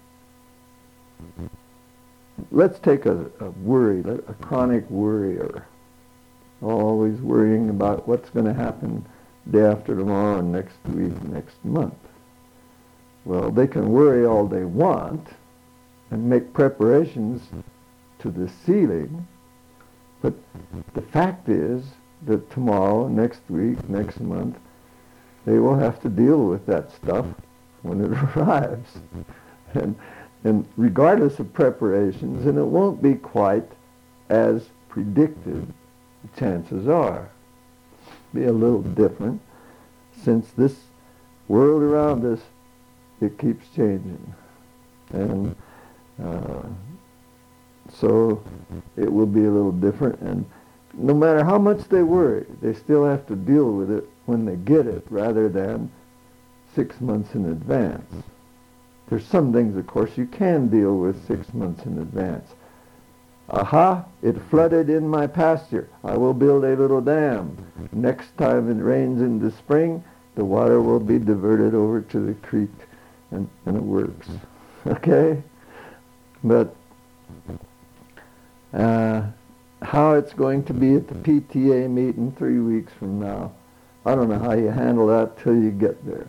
let's take a, a worry, a chronic worrier, always worrying about what's going to happen day after tomorrow and next week, next month. Well, they can worry all they want and make preparations to the ceiling, but the fact is that tomorrow, next week, next month, they will have to deal with that stuff when it arrives. And, and regardless of preparations, and it won't be quite as predicted, the chances are. Be a little different, since this world around us, it keeps changing. And uh, so it will be a little different, and no matter how much they worry, they still have to deal with it when they get it, rather than six months in advance. There's some things, of course, you can deal with six months in advance. Aha, it flooded in my pasture. I will build a little dam. Next time it rains in the spring, the water will be diverted over to the creek, and, and it works. Okay? But uh, how it's going to be at the P T A meeting three weeks from now, I don't know how you handle that till you get there.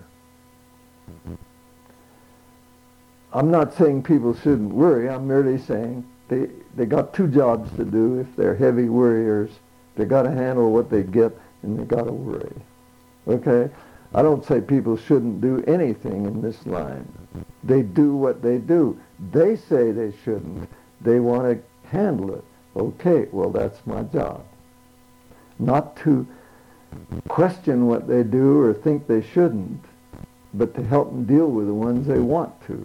I'm not saying people shouldn't worry. I'm merely saying they, they got two jobs to do. If they're heavy worriers, they got to handle what they get, and they got to worry. Okay? I don't say people shouldn't do anything in this line. They do what they do. They say they shouldn't. They want to handle it. Okay, well, that's my job. Not to question what they do or think they shouldn't, but to help them deal with the ones they want to.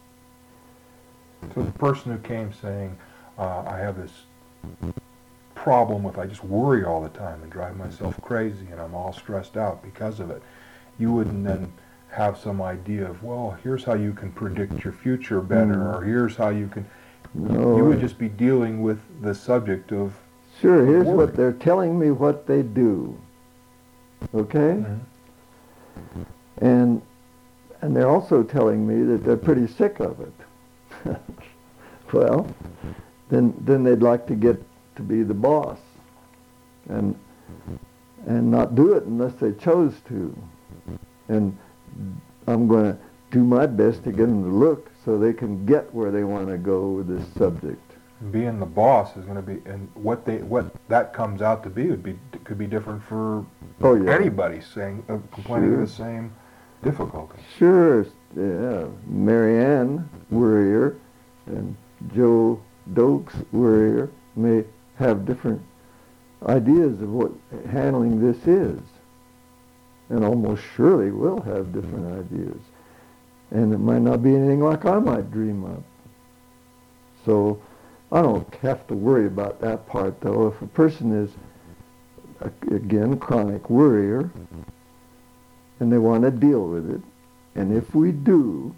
So the person who came saying, uh, I have this problem with, I just worry all the time and drive myself crazy and I'm all stressed out because of it, you wouldn't then have some idea of, well, here's how you can predict your future better, mm. or here's how you can, no, you would just be dealing with the subject of Sure, of here's worry. What they're telling me what they do. Okay? Mm-hmm. And and they're also telling me that they're pretty sick of it. Well, then then they'd like to get to be the boss and and not do it unless they chose to. And I'm going to do my best to get them to look so they can get where they want to go with this subject. Being the boss is going to be, and what they what that comes out to be would be could be different for oh, yeah. anybody saying uh, complaining sure. of the same difficulty. Sure, yeah. Marianne Worrier and Joe Dokes Worrier may have different ideas of what handling this is, and almost surely will have different ideas, and it might not be anything like I might dream up. So I don't have to worry about that part, though. If a person is, again, chronic worrier, and they want to deal with it, and if we do,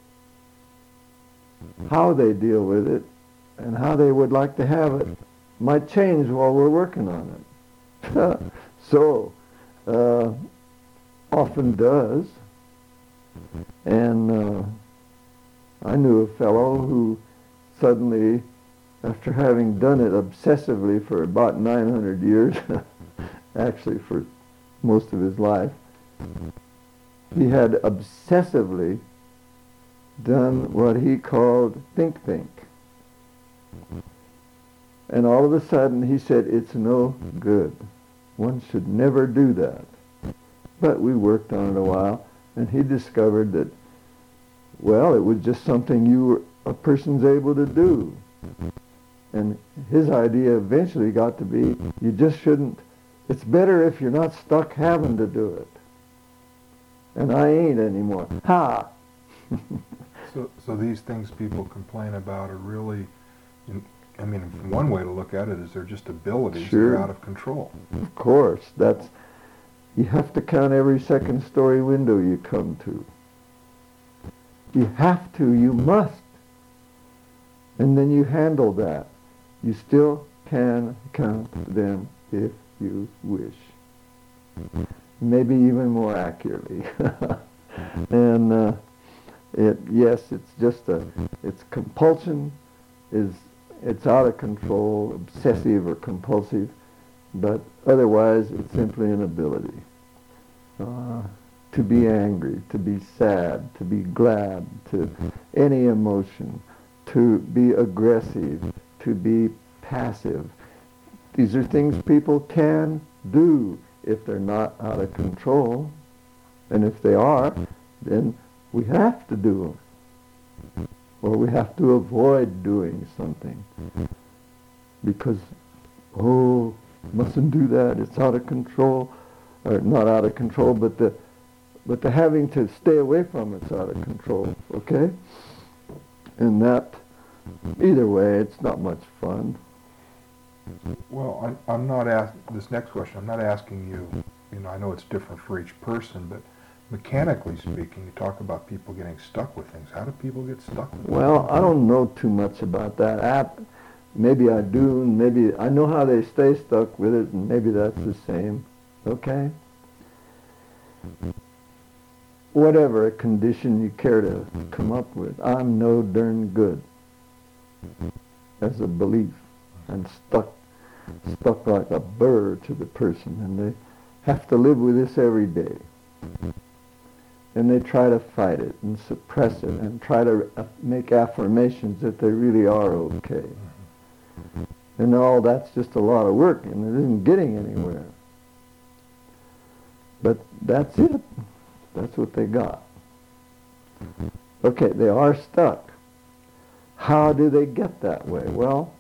how they deal with it and how they would like to have it might change while we're working on it. So, uh, often does. And uh, I knew a fellow who suddenly, after having done it obsessively for about nine hundred years, actually for most of his life, he had obsessively done what he called think think. And all of a sudden he said, it's no good. One should never do that. But we worked on it a while, and he discovered that, well, it was just something you were, a person's able to do. And his idea eventually got to be, you just shouldn't, it's better if you're not stuck having to do it. And I ain't anymore. Ha! so, so these things people complain about are really, I mean, one way to look at it is they're just abilities sure. that are out of control. Of course. That's, you have to count every second story window you come to. You have to, you must. And then you handle that. You still can count them if you wish. Maybe even more accurately. And uh, it, yes, it's just a, it's compulsion, is, it's out of control, obsessive or compulsive, but otherwise it's simply an ability. Uh, to be angry, to be sad, to be glad, to any emotion, to be aggressive, to be passive. These are things people can do if they're not out of control. And if they are, then we have to do them. Or we have to avoid doing something. Because, oh, mustn't do that, it's out of control. Or not out of control, but the but the having to stay away from it's out of control, okay? And that, either way, it's not much fun. Well, I, I'm not asking, this next question, I'm not asking you, you know, I know it's different for each person, but mechanically speaking, you talk about people getting stuck with things. How do people get stuck with Well, things? I don't know too much about that. I, maybe I do, and maybe I know how they stay stuck with it, and maybe that's the same, okay? Whatever condition you care to come up with, I'm no darn good as a belief, and stuck stuck like a burr to the person, and they have to live with this every day. And they try to fight it and suppress it and try to uh, make affirmations that they really are okay. And all that's just a lot of work, and it isn't getting anywhere. But that's it. That's what they got. Okay, they are stuck. How do they get that way? Well,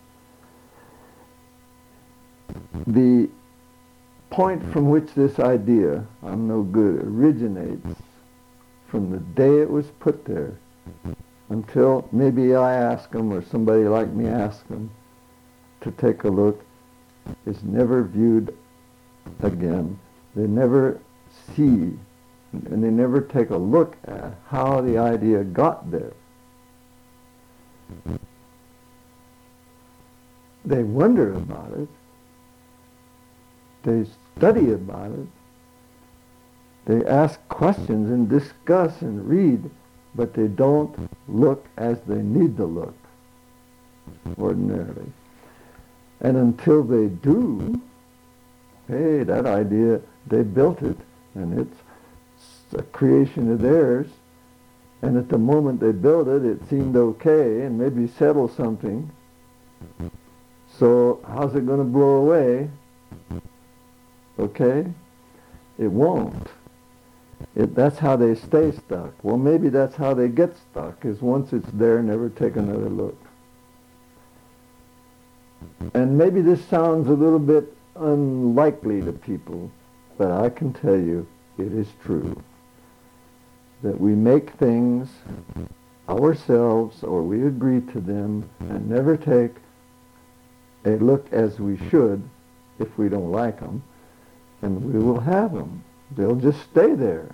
the point from which this idea, I'm no good, originates from the day it was put there until maybe I ask them or somebody like me asks them to take a look, is never viewed again. They never see and they never take a look at how the idea got there. They wonder about it. They study about it. They ask questions and discuss and read, but they don't look as they need to look ordinarily. And until they do, hey, that idea, they built it, and it's a creation of theirs, and at the moment they built it, it seemed okay and maybe settle something. So how's it going to blow away? Okay? It won't. It, that's how they stay stuck. Well, maybe that's how they get stuck, is once it's there, never take another look. And maybe this sounds a little bit unlikely to people, but I can tell you it is true. That we make things ourselves, or we agree to them, and never take a look as we should if we don't like them, and we will have them. They'll just stay there.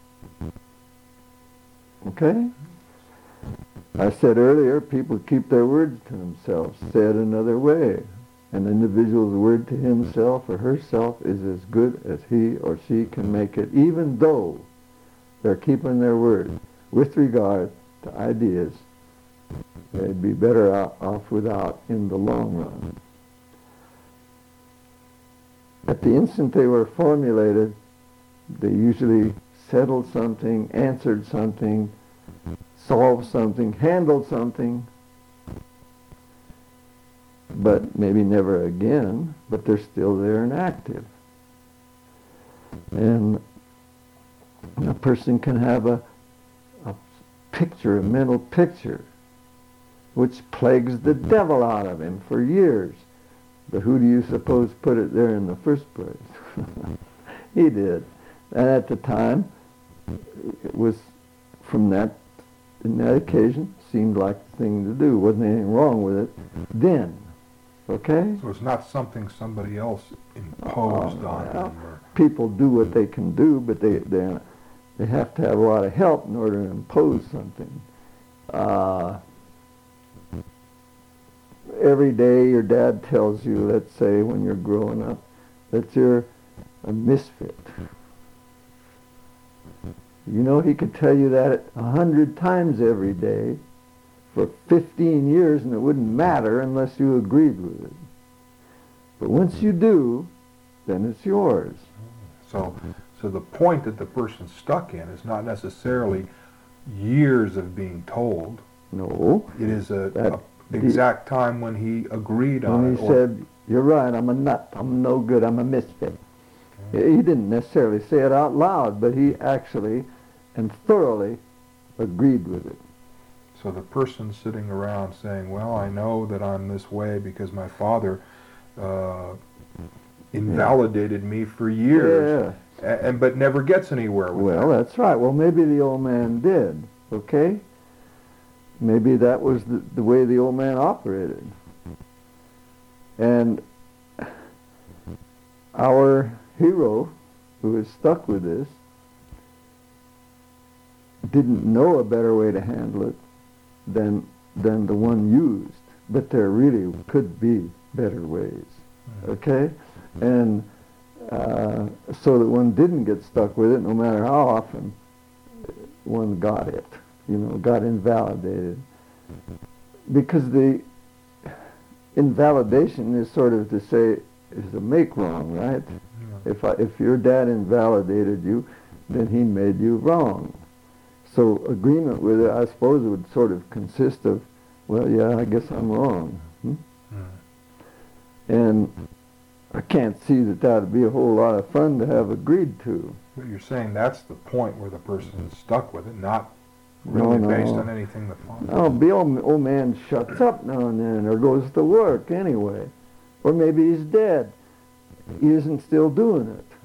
Okay? I said earlier, people keep their words to themselves. Said another way, an individual's word to himself or herself is as good as he or she can make it, even though they're keeping their word with regard to ideas they'd be better off without in the long run. At the instant they were formulated, they usually settled something, answered something, solved something, handled something, but maybe never again, but they're still there and active. And a person can have a, a picture, a mental picture, which plagues the devil out of him for years. But who do you suppose put it there in the first place? He did. And at the time, it was from that, in that occasion, seemed like the thing to do. Wasn't anything wrong with it then. Okay? So it's not something somebody else imposed uh, on well, them. Or... People do what they can do, but they they they have to have a lot of help in order to impose something. Uh, every day your dad tells you, let's say when you're growing up, that you're a misfit. You know, he could tell you that a hundred times every day for fifteen years, and it wouldn't matter unless you agreed with it. But once you do, then it's yours. So, so the point that the person's stuck in is not necessarily years of being told. No. It is a, That, a exact time when he agreed on when it. he said, you're right, I'm a nut, I'm no good, I'm a misfit. Okay. He didn't necessarily say it out loud, but he actually and thoroughly agreed with it. So the person sitting around saying, well, I know that I'm this way because my father uh, invalidated yeah. me for years, yeah. and, and but never gets anywhere with Well, that. That's right. Well, maybe the old man did, okay? Maybe that was the, the way the old man operated. And our hero, who is stuck with this, didn't know a better way to handle it than than the one used. But there really could be better ways, okay? And uh, so that one didn't get stuck with it, no matter how often one got it, you know, got invalidated. Because the invalidation is sort of to say, is a make wrong, right? Yeah. If I, if your dad invalidated you, then he made you wrong. So agreement with it, I suppose, it would sort of consist of, well, yeah, I guess I'm wrong. Hmm? Mm. And I can't see that that would be a whole lot of fun to have agreed to. But you're saying that's the point where the person is stuck with it, not really no, no. based on anything the father. No, the old, old man shuts up now and then, or goes to work anyway. Or maybe he's dead. He isn't still doing it.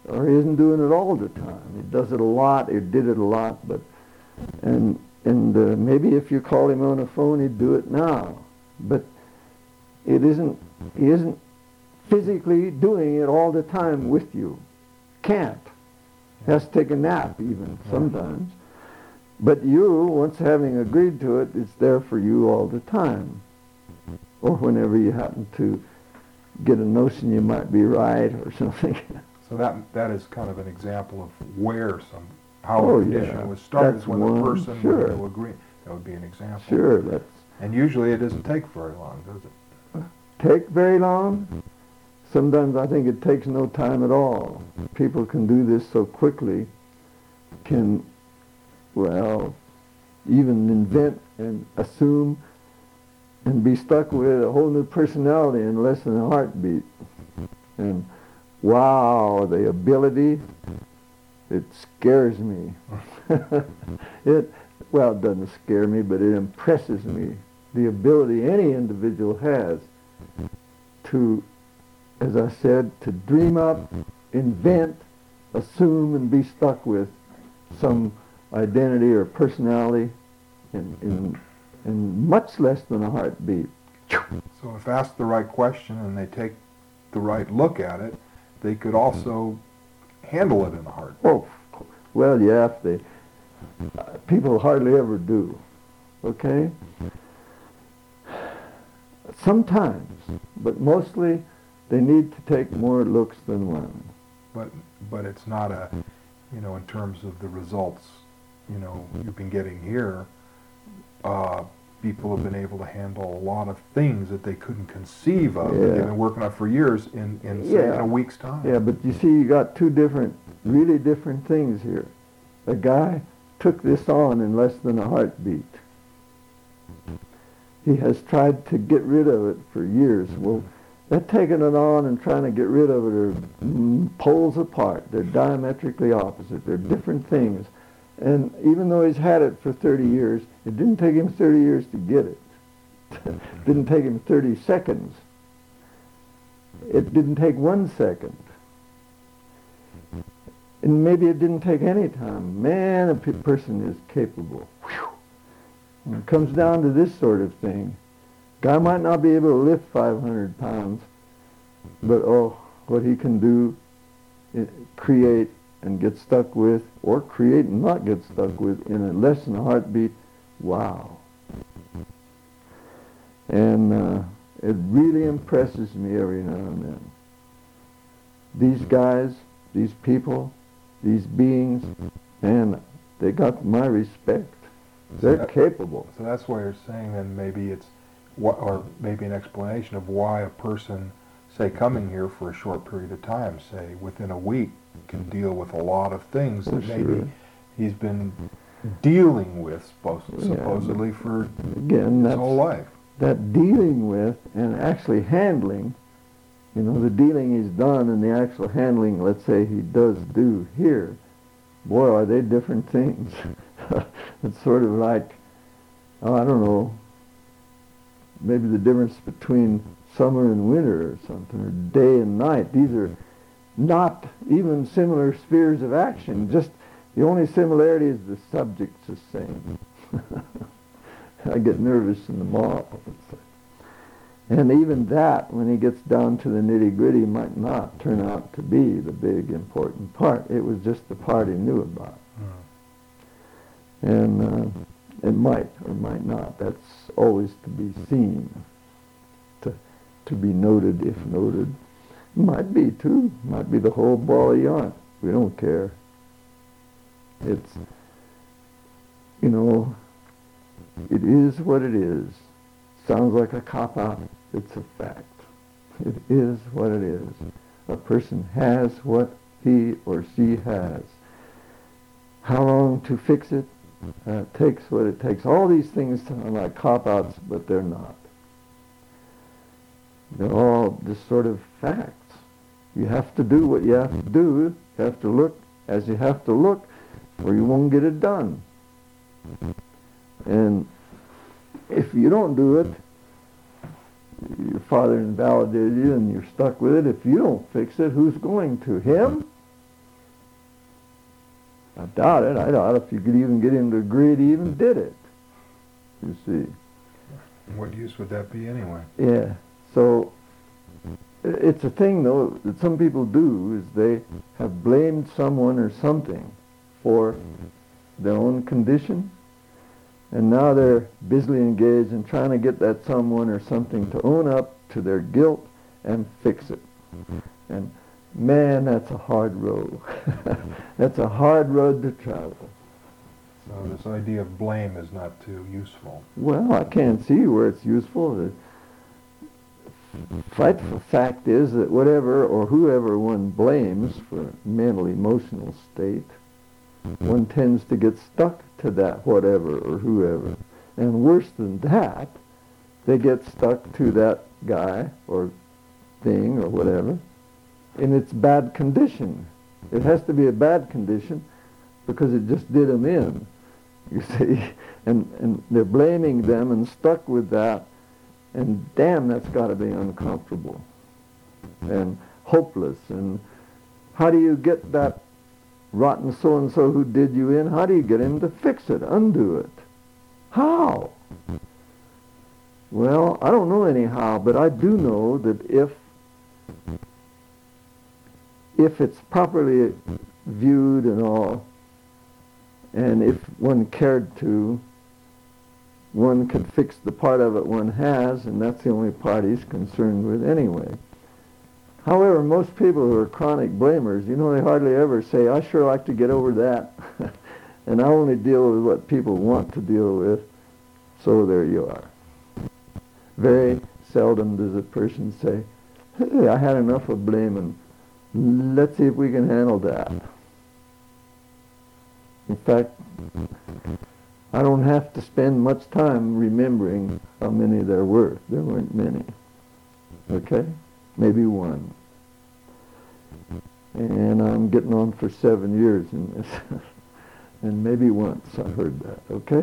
or he isn't doing it all the time. He does it a lot, he did it a lot, but, and, and uh, maybe if you call him on the phone, he'd do it now. But it isn't, he isn't physically doing it all the time with you. Can't. Has to take a nap even sometimes. But you, once having agreed to it, it's there for you all the time. Or whenever you happen to get a notion you might be right or something. So that that is kind of an example of where some, how Oh, a condition yeah. was started That's when one, the person sure. would agree. That would be an example. Sure, that's And usually it doesn't take very long, does it? take very long. Sometimes I think it takes no time at all. People can do this so quickly, can, well, even invent and assume and be stuck with a whole new personality in less than a heartbeat. And wow, the ability, it scares me. it, well, it doesn't scare me, but it impresses me. The ability any individual has to, as I said, to dream up, invent, assume, and be stuck with some identity or personality in, in, in much less than a heartbeat. So if asked the right question and they take the right look at it, they could also handle it in a heartbeat. Oh, well, yeah, if they, uh, people hardly ever do, okay? Sometimes, but mostly they need to take more looks than one. But but it's not a, you know, in terms of the results, you know, you've been getting here, uh, people have been able to handle a lot of things that they couldn't conceive of, that Yeah. they've been working on for years in, in, say, Yeah. in a week's time. Yeah, but you see, you got two different, really different things here. A guy took this on in less than a heartbeat. He has tried to get rid of it for years. Well, that taking it on and trying to get rid of it are mm, poles apart. They're diametrically opposite. They're different things. And even though he's had it for thirty years, it didn't take him thirty years to get it. It didn't take him thirty seconds. It didn't take one second. And maybe it didn't take any time. Man, a pe- person is capable. Whew. When it comes down to this sort of thing, guy might not be able to lift five hundred pounds, but oh, what he can do, it, create and get stuck with, or create and not get stuck with in a less than a heartbeat, wow. And uh, it really impresses me every now and then. These guys, these people, these beings, man, they got my respect. They're So that- capable. So that's why you're saying then maybe it's, wh- or maybe an explanation of why a person, say, coming here for a short period of time, say within a week, can deal with a lot of things that For maybe sure. he's been dealing with supposed, Yeah, supposedly for Again, his whole that's, life. that dealing with and actually handling, you know, the dealing he's done and the actual handling, let's say, he does do here, boy, are they different things. It's sort of like, oh, I don't know, maybe the difference between summer and winter or something, or day and night. These are not even similar spheres of action, just the only similarity is the subject's the same. I get nervous in the mall. And even that, when he gets down to the nitty-gritty, might not turn out to be the big important part. It was just the part he knew about. Hmm. And uh, it might or might not. That's always to be seen, to, to be noted if noted. Might be, too. Might be the whole ball of yarn. We don't care. It's, you know, it is what it is. Sounds like a cop-out. It's a fact. It is what it is. A person has what he or she has. How long to fix it? Uh, it takes what it takes. All these things sound like cop-outs, but they're not. They're all just sort of facts. You have to do what you have to do. You have to look as you have to look, or you won't get it done. And if you don't do it, your father invalidated you and you're stuck with it. If you don't fix it, who's going to? Him? I doubt it. I doubt if you could even get him to agree he even did it. You see. What use would that be anyway? Yeah. So it's a thing, though, that some people do, is they have blamed someone or something for their own condition, and now they're busily engaged in trying to get that someone or something to own up to their guilt and fix it. And man, that's a hard road. That's a hard road to travel. So this idea of blame is not too useful. Well, I can't see where it's useful. The frightful fact is that whatever or whoever one blames for mental emotional state, one tends to get stuck to that whatever or whoever. And worse than that, they get stuck to that guy or thing or whatever in its bad condition. It has to be a bad condition because it just did them in, you see. And, and they're blaming them and stuck with that. And damn, that's got to be uncomfortable and hopeless. And how do you get that rotten so-and-so who did you in, how do you get him to fix it, undo it? How? Well, I don't know anyhow, but I do know that if if it's properly viewed and all, and if one cared to, one could fix the part of it one has, and that's the only part he's concerned with anyway. However, most people who are chronic blamers, you know, they hardly ever say, I sure like to get over that. And I only deal with what people want to deal with. So there you are. Very seldom does a person say, hey, I had enough of blaming. Let's see if we can handle that. In fact, I don't have to spend much time remembering how many there were. There weren't many. Okay? Maybe one. And I'm getting on for seven years in this. And maybe once I heard that. Okay?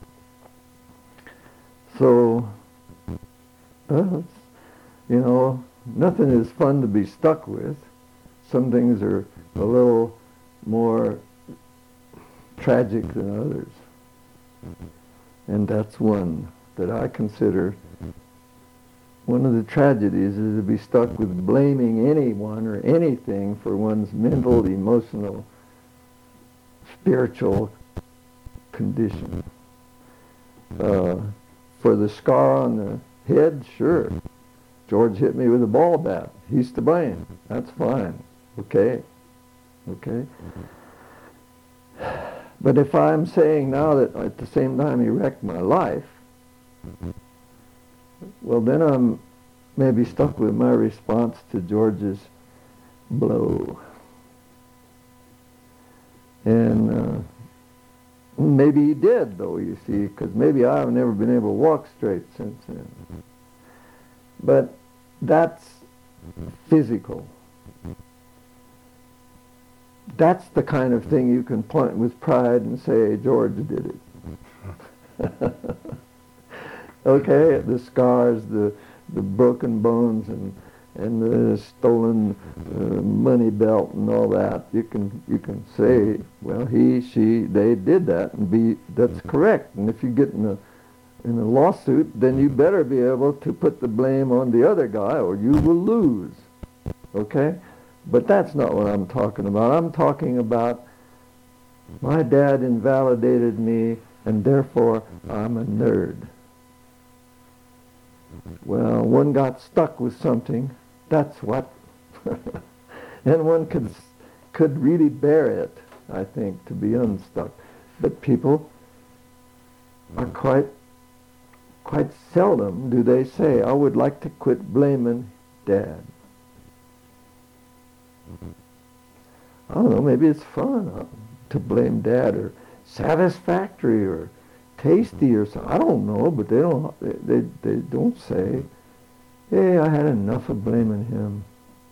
So, uh, you know, nothing is fun to be stuck with. Some things are a little more tragic than others. And that's one that I consider one of the tragedies, is to be stuck with blaming anyone or anything for one's mental, emotional, spiritual condition. Uh, for the scar on the head, sure. George hit me with a ball bat. He's to blame. That's fine. Okay. Okay. But if I'm saying now that at the same time he wrecked my life, well, then I'm maybe stuck with my response to George's blow. And uh, maybe he did, though, you see, because maybe I've never been able to walk straight since then. But that's physical. That's the kind of thing you can point with pride and say, George did it. Okay, the scars, the the broken bones, and and the stolen uh, money belt and all that. You can you can say, well, he, she, they did that, and be that's correct. And if you get in a in a lawsuit, then you better be able to put the blame on the other guy, or you will lose. Okay, but that's not what I'm talking about. I'm talking about my dad invalidated me, and therefore I'm a nerd. Well, one got stuck with something, that's what. And one could could really bear it, I think, to be unstuck. But people are quite, quite seldom do they say, I would like to quit blaming Dad. I don't know, maybe it's fun uh, to blame Dad, or satisfactory, or tasty, or something. I don't know, but they don't. They, they they don't say, "Hey, I had enough of blaming him."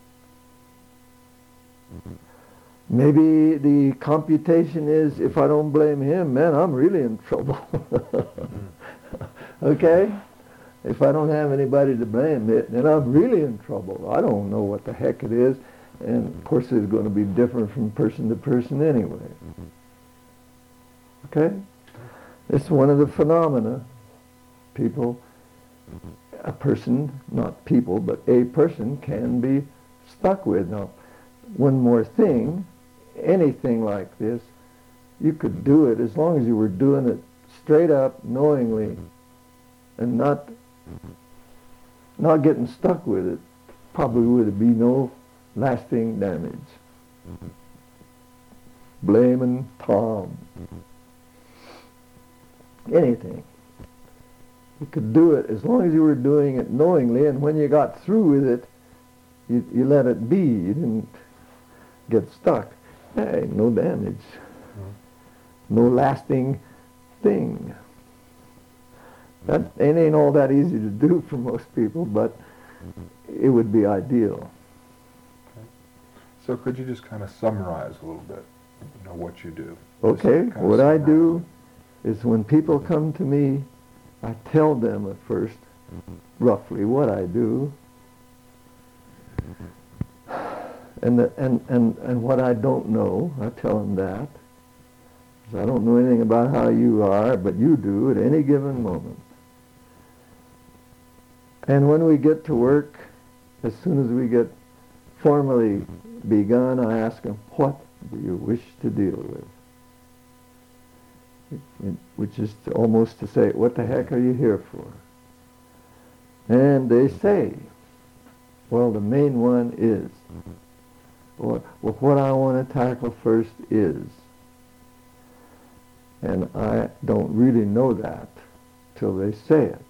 Maybe the computation is, if I don't blame him, man, I'm really in trouble. Okay, if I don't have anybody to blame, then I'm really in trouble. I don't know what the heck it is, and of course, it's going to be different from person to person anyway. Okay? It's one of the phenomena people, a person, not people, but a person can be stuck with. Now, one more thing, anything like this, you could do it as long as you were doing it straight up, knowingly, and not not getting stuck with it. Probably would be no lasting damage. Blaming Tom. Anything. You could do it as long as you were doing it knowingly, and when you got through with it, you, you let it be. You didn't get stuck. Hey, no damage. No lasting thing. That it ain't all that easy to do for most people, but it would be ideal. Okay. So could you just kind of summarize a little bit, you know, what you do? Okay, what I do is when people come to me, I tell them at first roughly what I do, and, the, and, and, and what I don't know, I tell them that. I don't know anything about how you are, but you do at any given moment. And when we get to work, as soon as we get formally begun, I ask them, what do you wish to deal with? Which is to almost to say, what the heck are you here for? And they say, well, the main one is, well, what I want to tackle first is. And I don't really know that till they say it.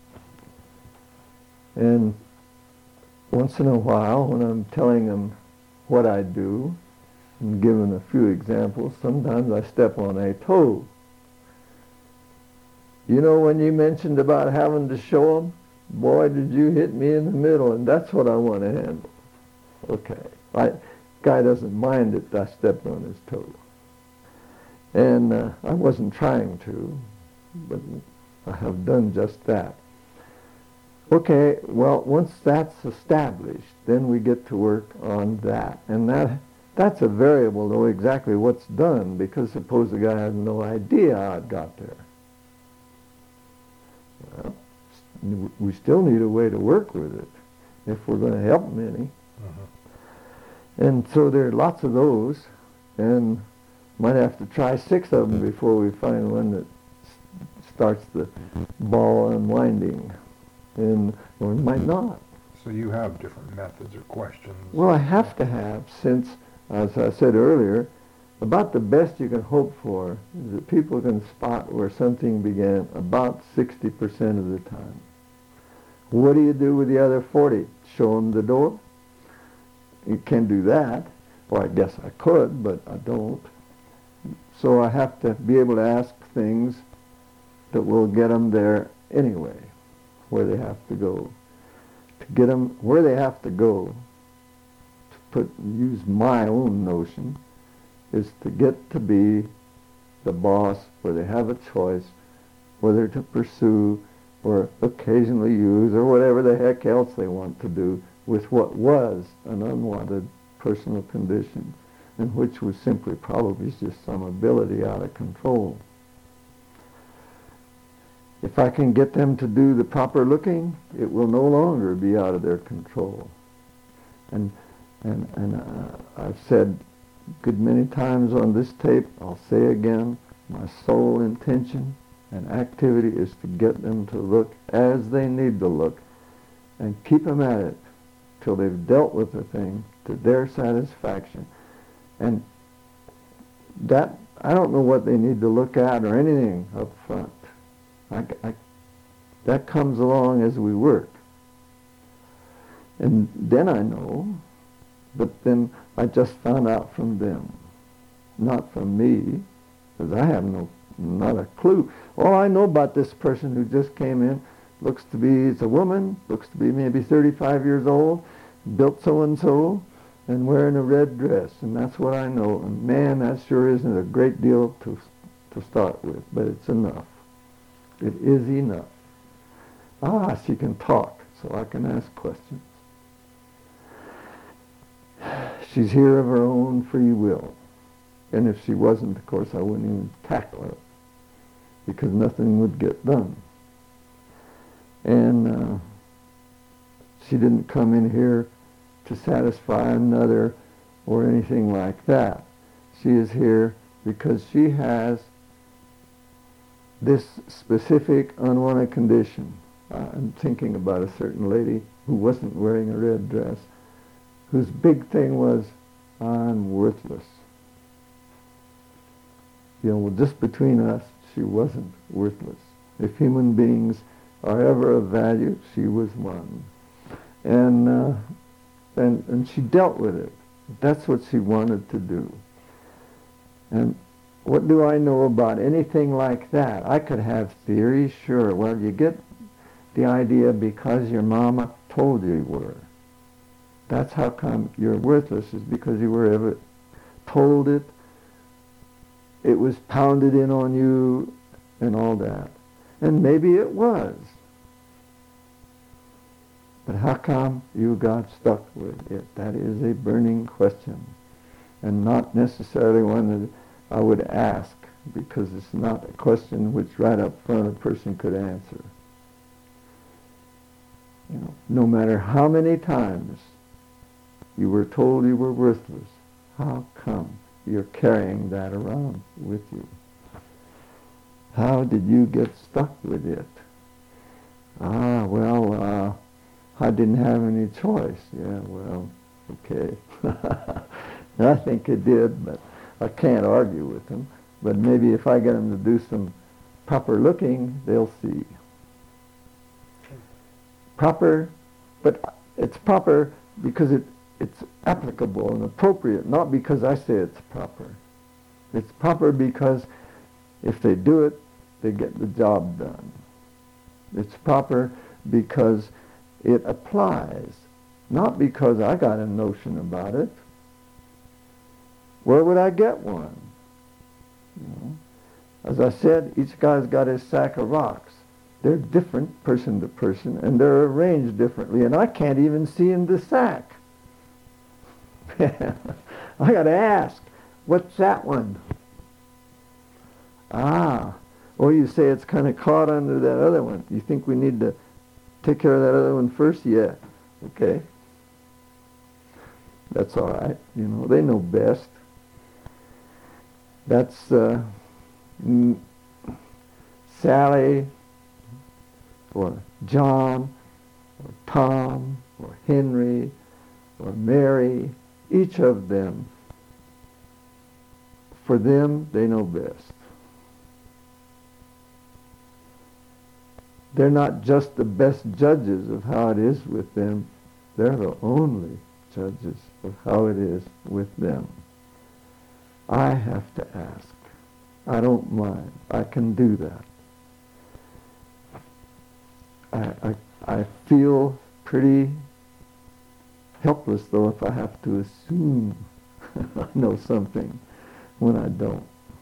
And once in a while, when I'm telling them what I do, and giving a few examples, sometimes I step on a toe. You know, when you mentioned about having to show them, boy, did you hit me in the middle, and that's what I want to handle. Okay. I, guy doesn't mind it, I stepped on his toe. And uh, I wasn't trying to, but I have done just that. Okay, well, once that's established, then we get to work on that. And that that's a variable, though, exactly what's done, because suppose the guy has no idea how it got there. Well, we still need a way to work with it if we're going to help him any. Uh-huh. And so there are lots of those, and might have to try six of them before we find one that s- starts the ball unwinding, and or it might not. So you have different methods or questions? Well, I have to have, since, as I said earlier, about the best you can hope for is that people can spot where something began about sixty percent of the time. What do you do with the other forty? Show them the door? You can't do that. Well, I guess I could, but I don't. So I have to be able to ask things that will get them there anyway, where they have to go. To get them where they have to go, to put use my own notion, is to get to be the boss where they have a choice whether to pursue or occasionally use or whatever the heck else they want to do with what was an unwanted personal condition, and which was simply probably just some ability out of control. If I can get them to do the proper looking, it will no longer be out of their control. And and and uh, I've said good many times on this tape, I'll say again, my sole intention and activity is to get them to look as they need to look, and keep them at it till they've dealt with the thing to their satisfaction. And that, I don't know what they need to look at or anything up front. I, I, that comes along as we work. And then I know, but then I just found out from them, not from me, because I have no, not a clue. All I know about this person who just came in, looks to be, it's a woman, looks to be maybe thirty-five years old, built so-and-so, and wearing a red dress, and that's what I know. And man, that sure isn't a great deal to to start with, but it's enough. It is enough. Ah, she can talk, so I can ask questions. She's here of her own free will. And if she wasn't, of course, I wouldn't even tackle her. because nothing would get done. And uh, she didn't come in here to satisfy another or anything like that. She is here because she has this specific unwanted condition. Uh, I'm thinking about a certain lady who wasn't wearing a red dress, whose big thing was, I'm worthless. You know, just between us, she wasn't worthless. If human beings are ever of value, she was one. And, uh, and, and she dealt with it. That's what she wanted to do. And what do I know about anything like that? I could have theories, sure. Well, you get the idea because your mama told you you were. That's how come you're worthless, is because you were ever told it. It was pounded in on you and all that. And maybe it was. But how come you got stuck with it? That is a burning question. And not necessarily one that I would ask, because it's not a question which right up front a person could answer. You know, no matter how many times you were told you were worthless, how come you're carrying that around with you? How did you get stuck with it? Ah, well, uh, I didn't have any choice. Yeah, well, okay. I think it did, but I can't argue with them. But maybe if I get them to do some proper looking, they'll see. Proper, but it's proper because it, it's applicable and appropriate, not because I say it's proper. It's proper because if they do it, they get the job done. It's proper because it applies, not because I got a notion about it. Where would I get one? You know? As I said, each guy's got his sack of rocks. They're different person to person, and they're arranged differently, and I can't even see in the sack. I got to ask, what's that one? Ah, or you say it's kind of caught under that other one. You think we need to take care of that other one first? Yeah. Okay. That's all right. You know, they know best. That's uh, mm, Sally, or John, or Tom, or Henry, or Mary, each of them. For them, they know best. They're not just the best judges of how it is with them. They're the only judges of how it is with them. I have to ask. I don't mind. I can do that. I, I, I feel pretty helpless, though, if I have to assume I know something when I don't.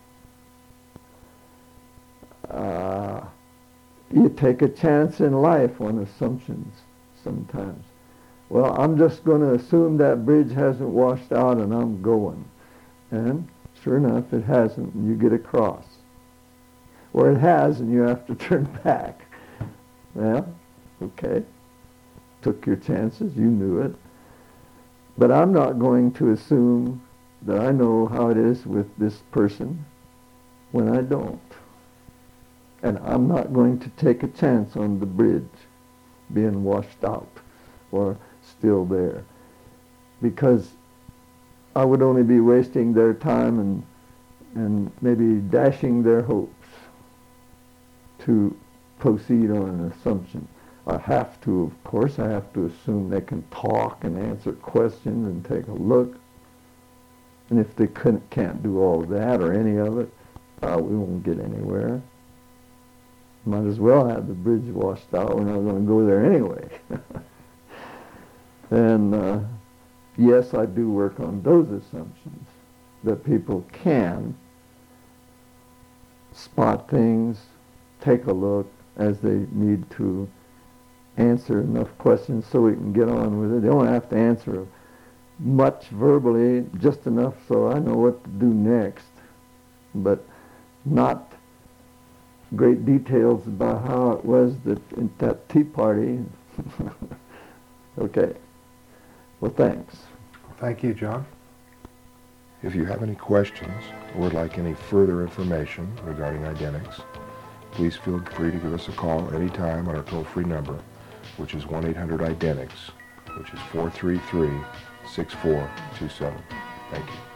Uh, you take a chance in life on assumptions sometimes. Well, I'm just going to assume that bridge hasn't washed out and I'm going. And sure enough, it hasn't, and you get across. Or it has, and you have to turn back. Well, okay. Took your chances, you knew it. But I'm not going to assume that I know how it is with this person when I don't. And I'm not going to take a chance on the bridge being washed out or still there, because I would only be wasting their time and and maybe dashing their hopes to proceed on an assumption. I have to, of course, I have to assume they can talk and answer questions and take a look. And if they couldn't, can't do all of that or any of it, uh, we won't get anywhere. Might as well have the bridge washed out. We're not going to go there anyway. And uh, yes, I do work on those assumptions, that people can spot things, take a look as they need to, answer enough questions so we can get on with it. They don't have to answer much verbally, just enough so I know what to do next, but not great details about how it was that at that tea party. Okay. Well, thanks. Thank you, John. If you have any questions or would like any further information regarding Idenix, please feel free to give us a call anytime on our toll-free number, which is one eight hundred I D E N I X, which is four three three, six four two seven. Thank you.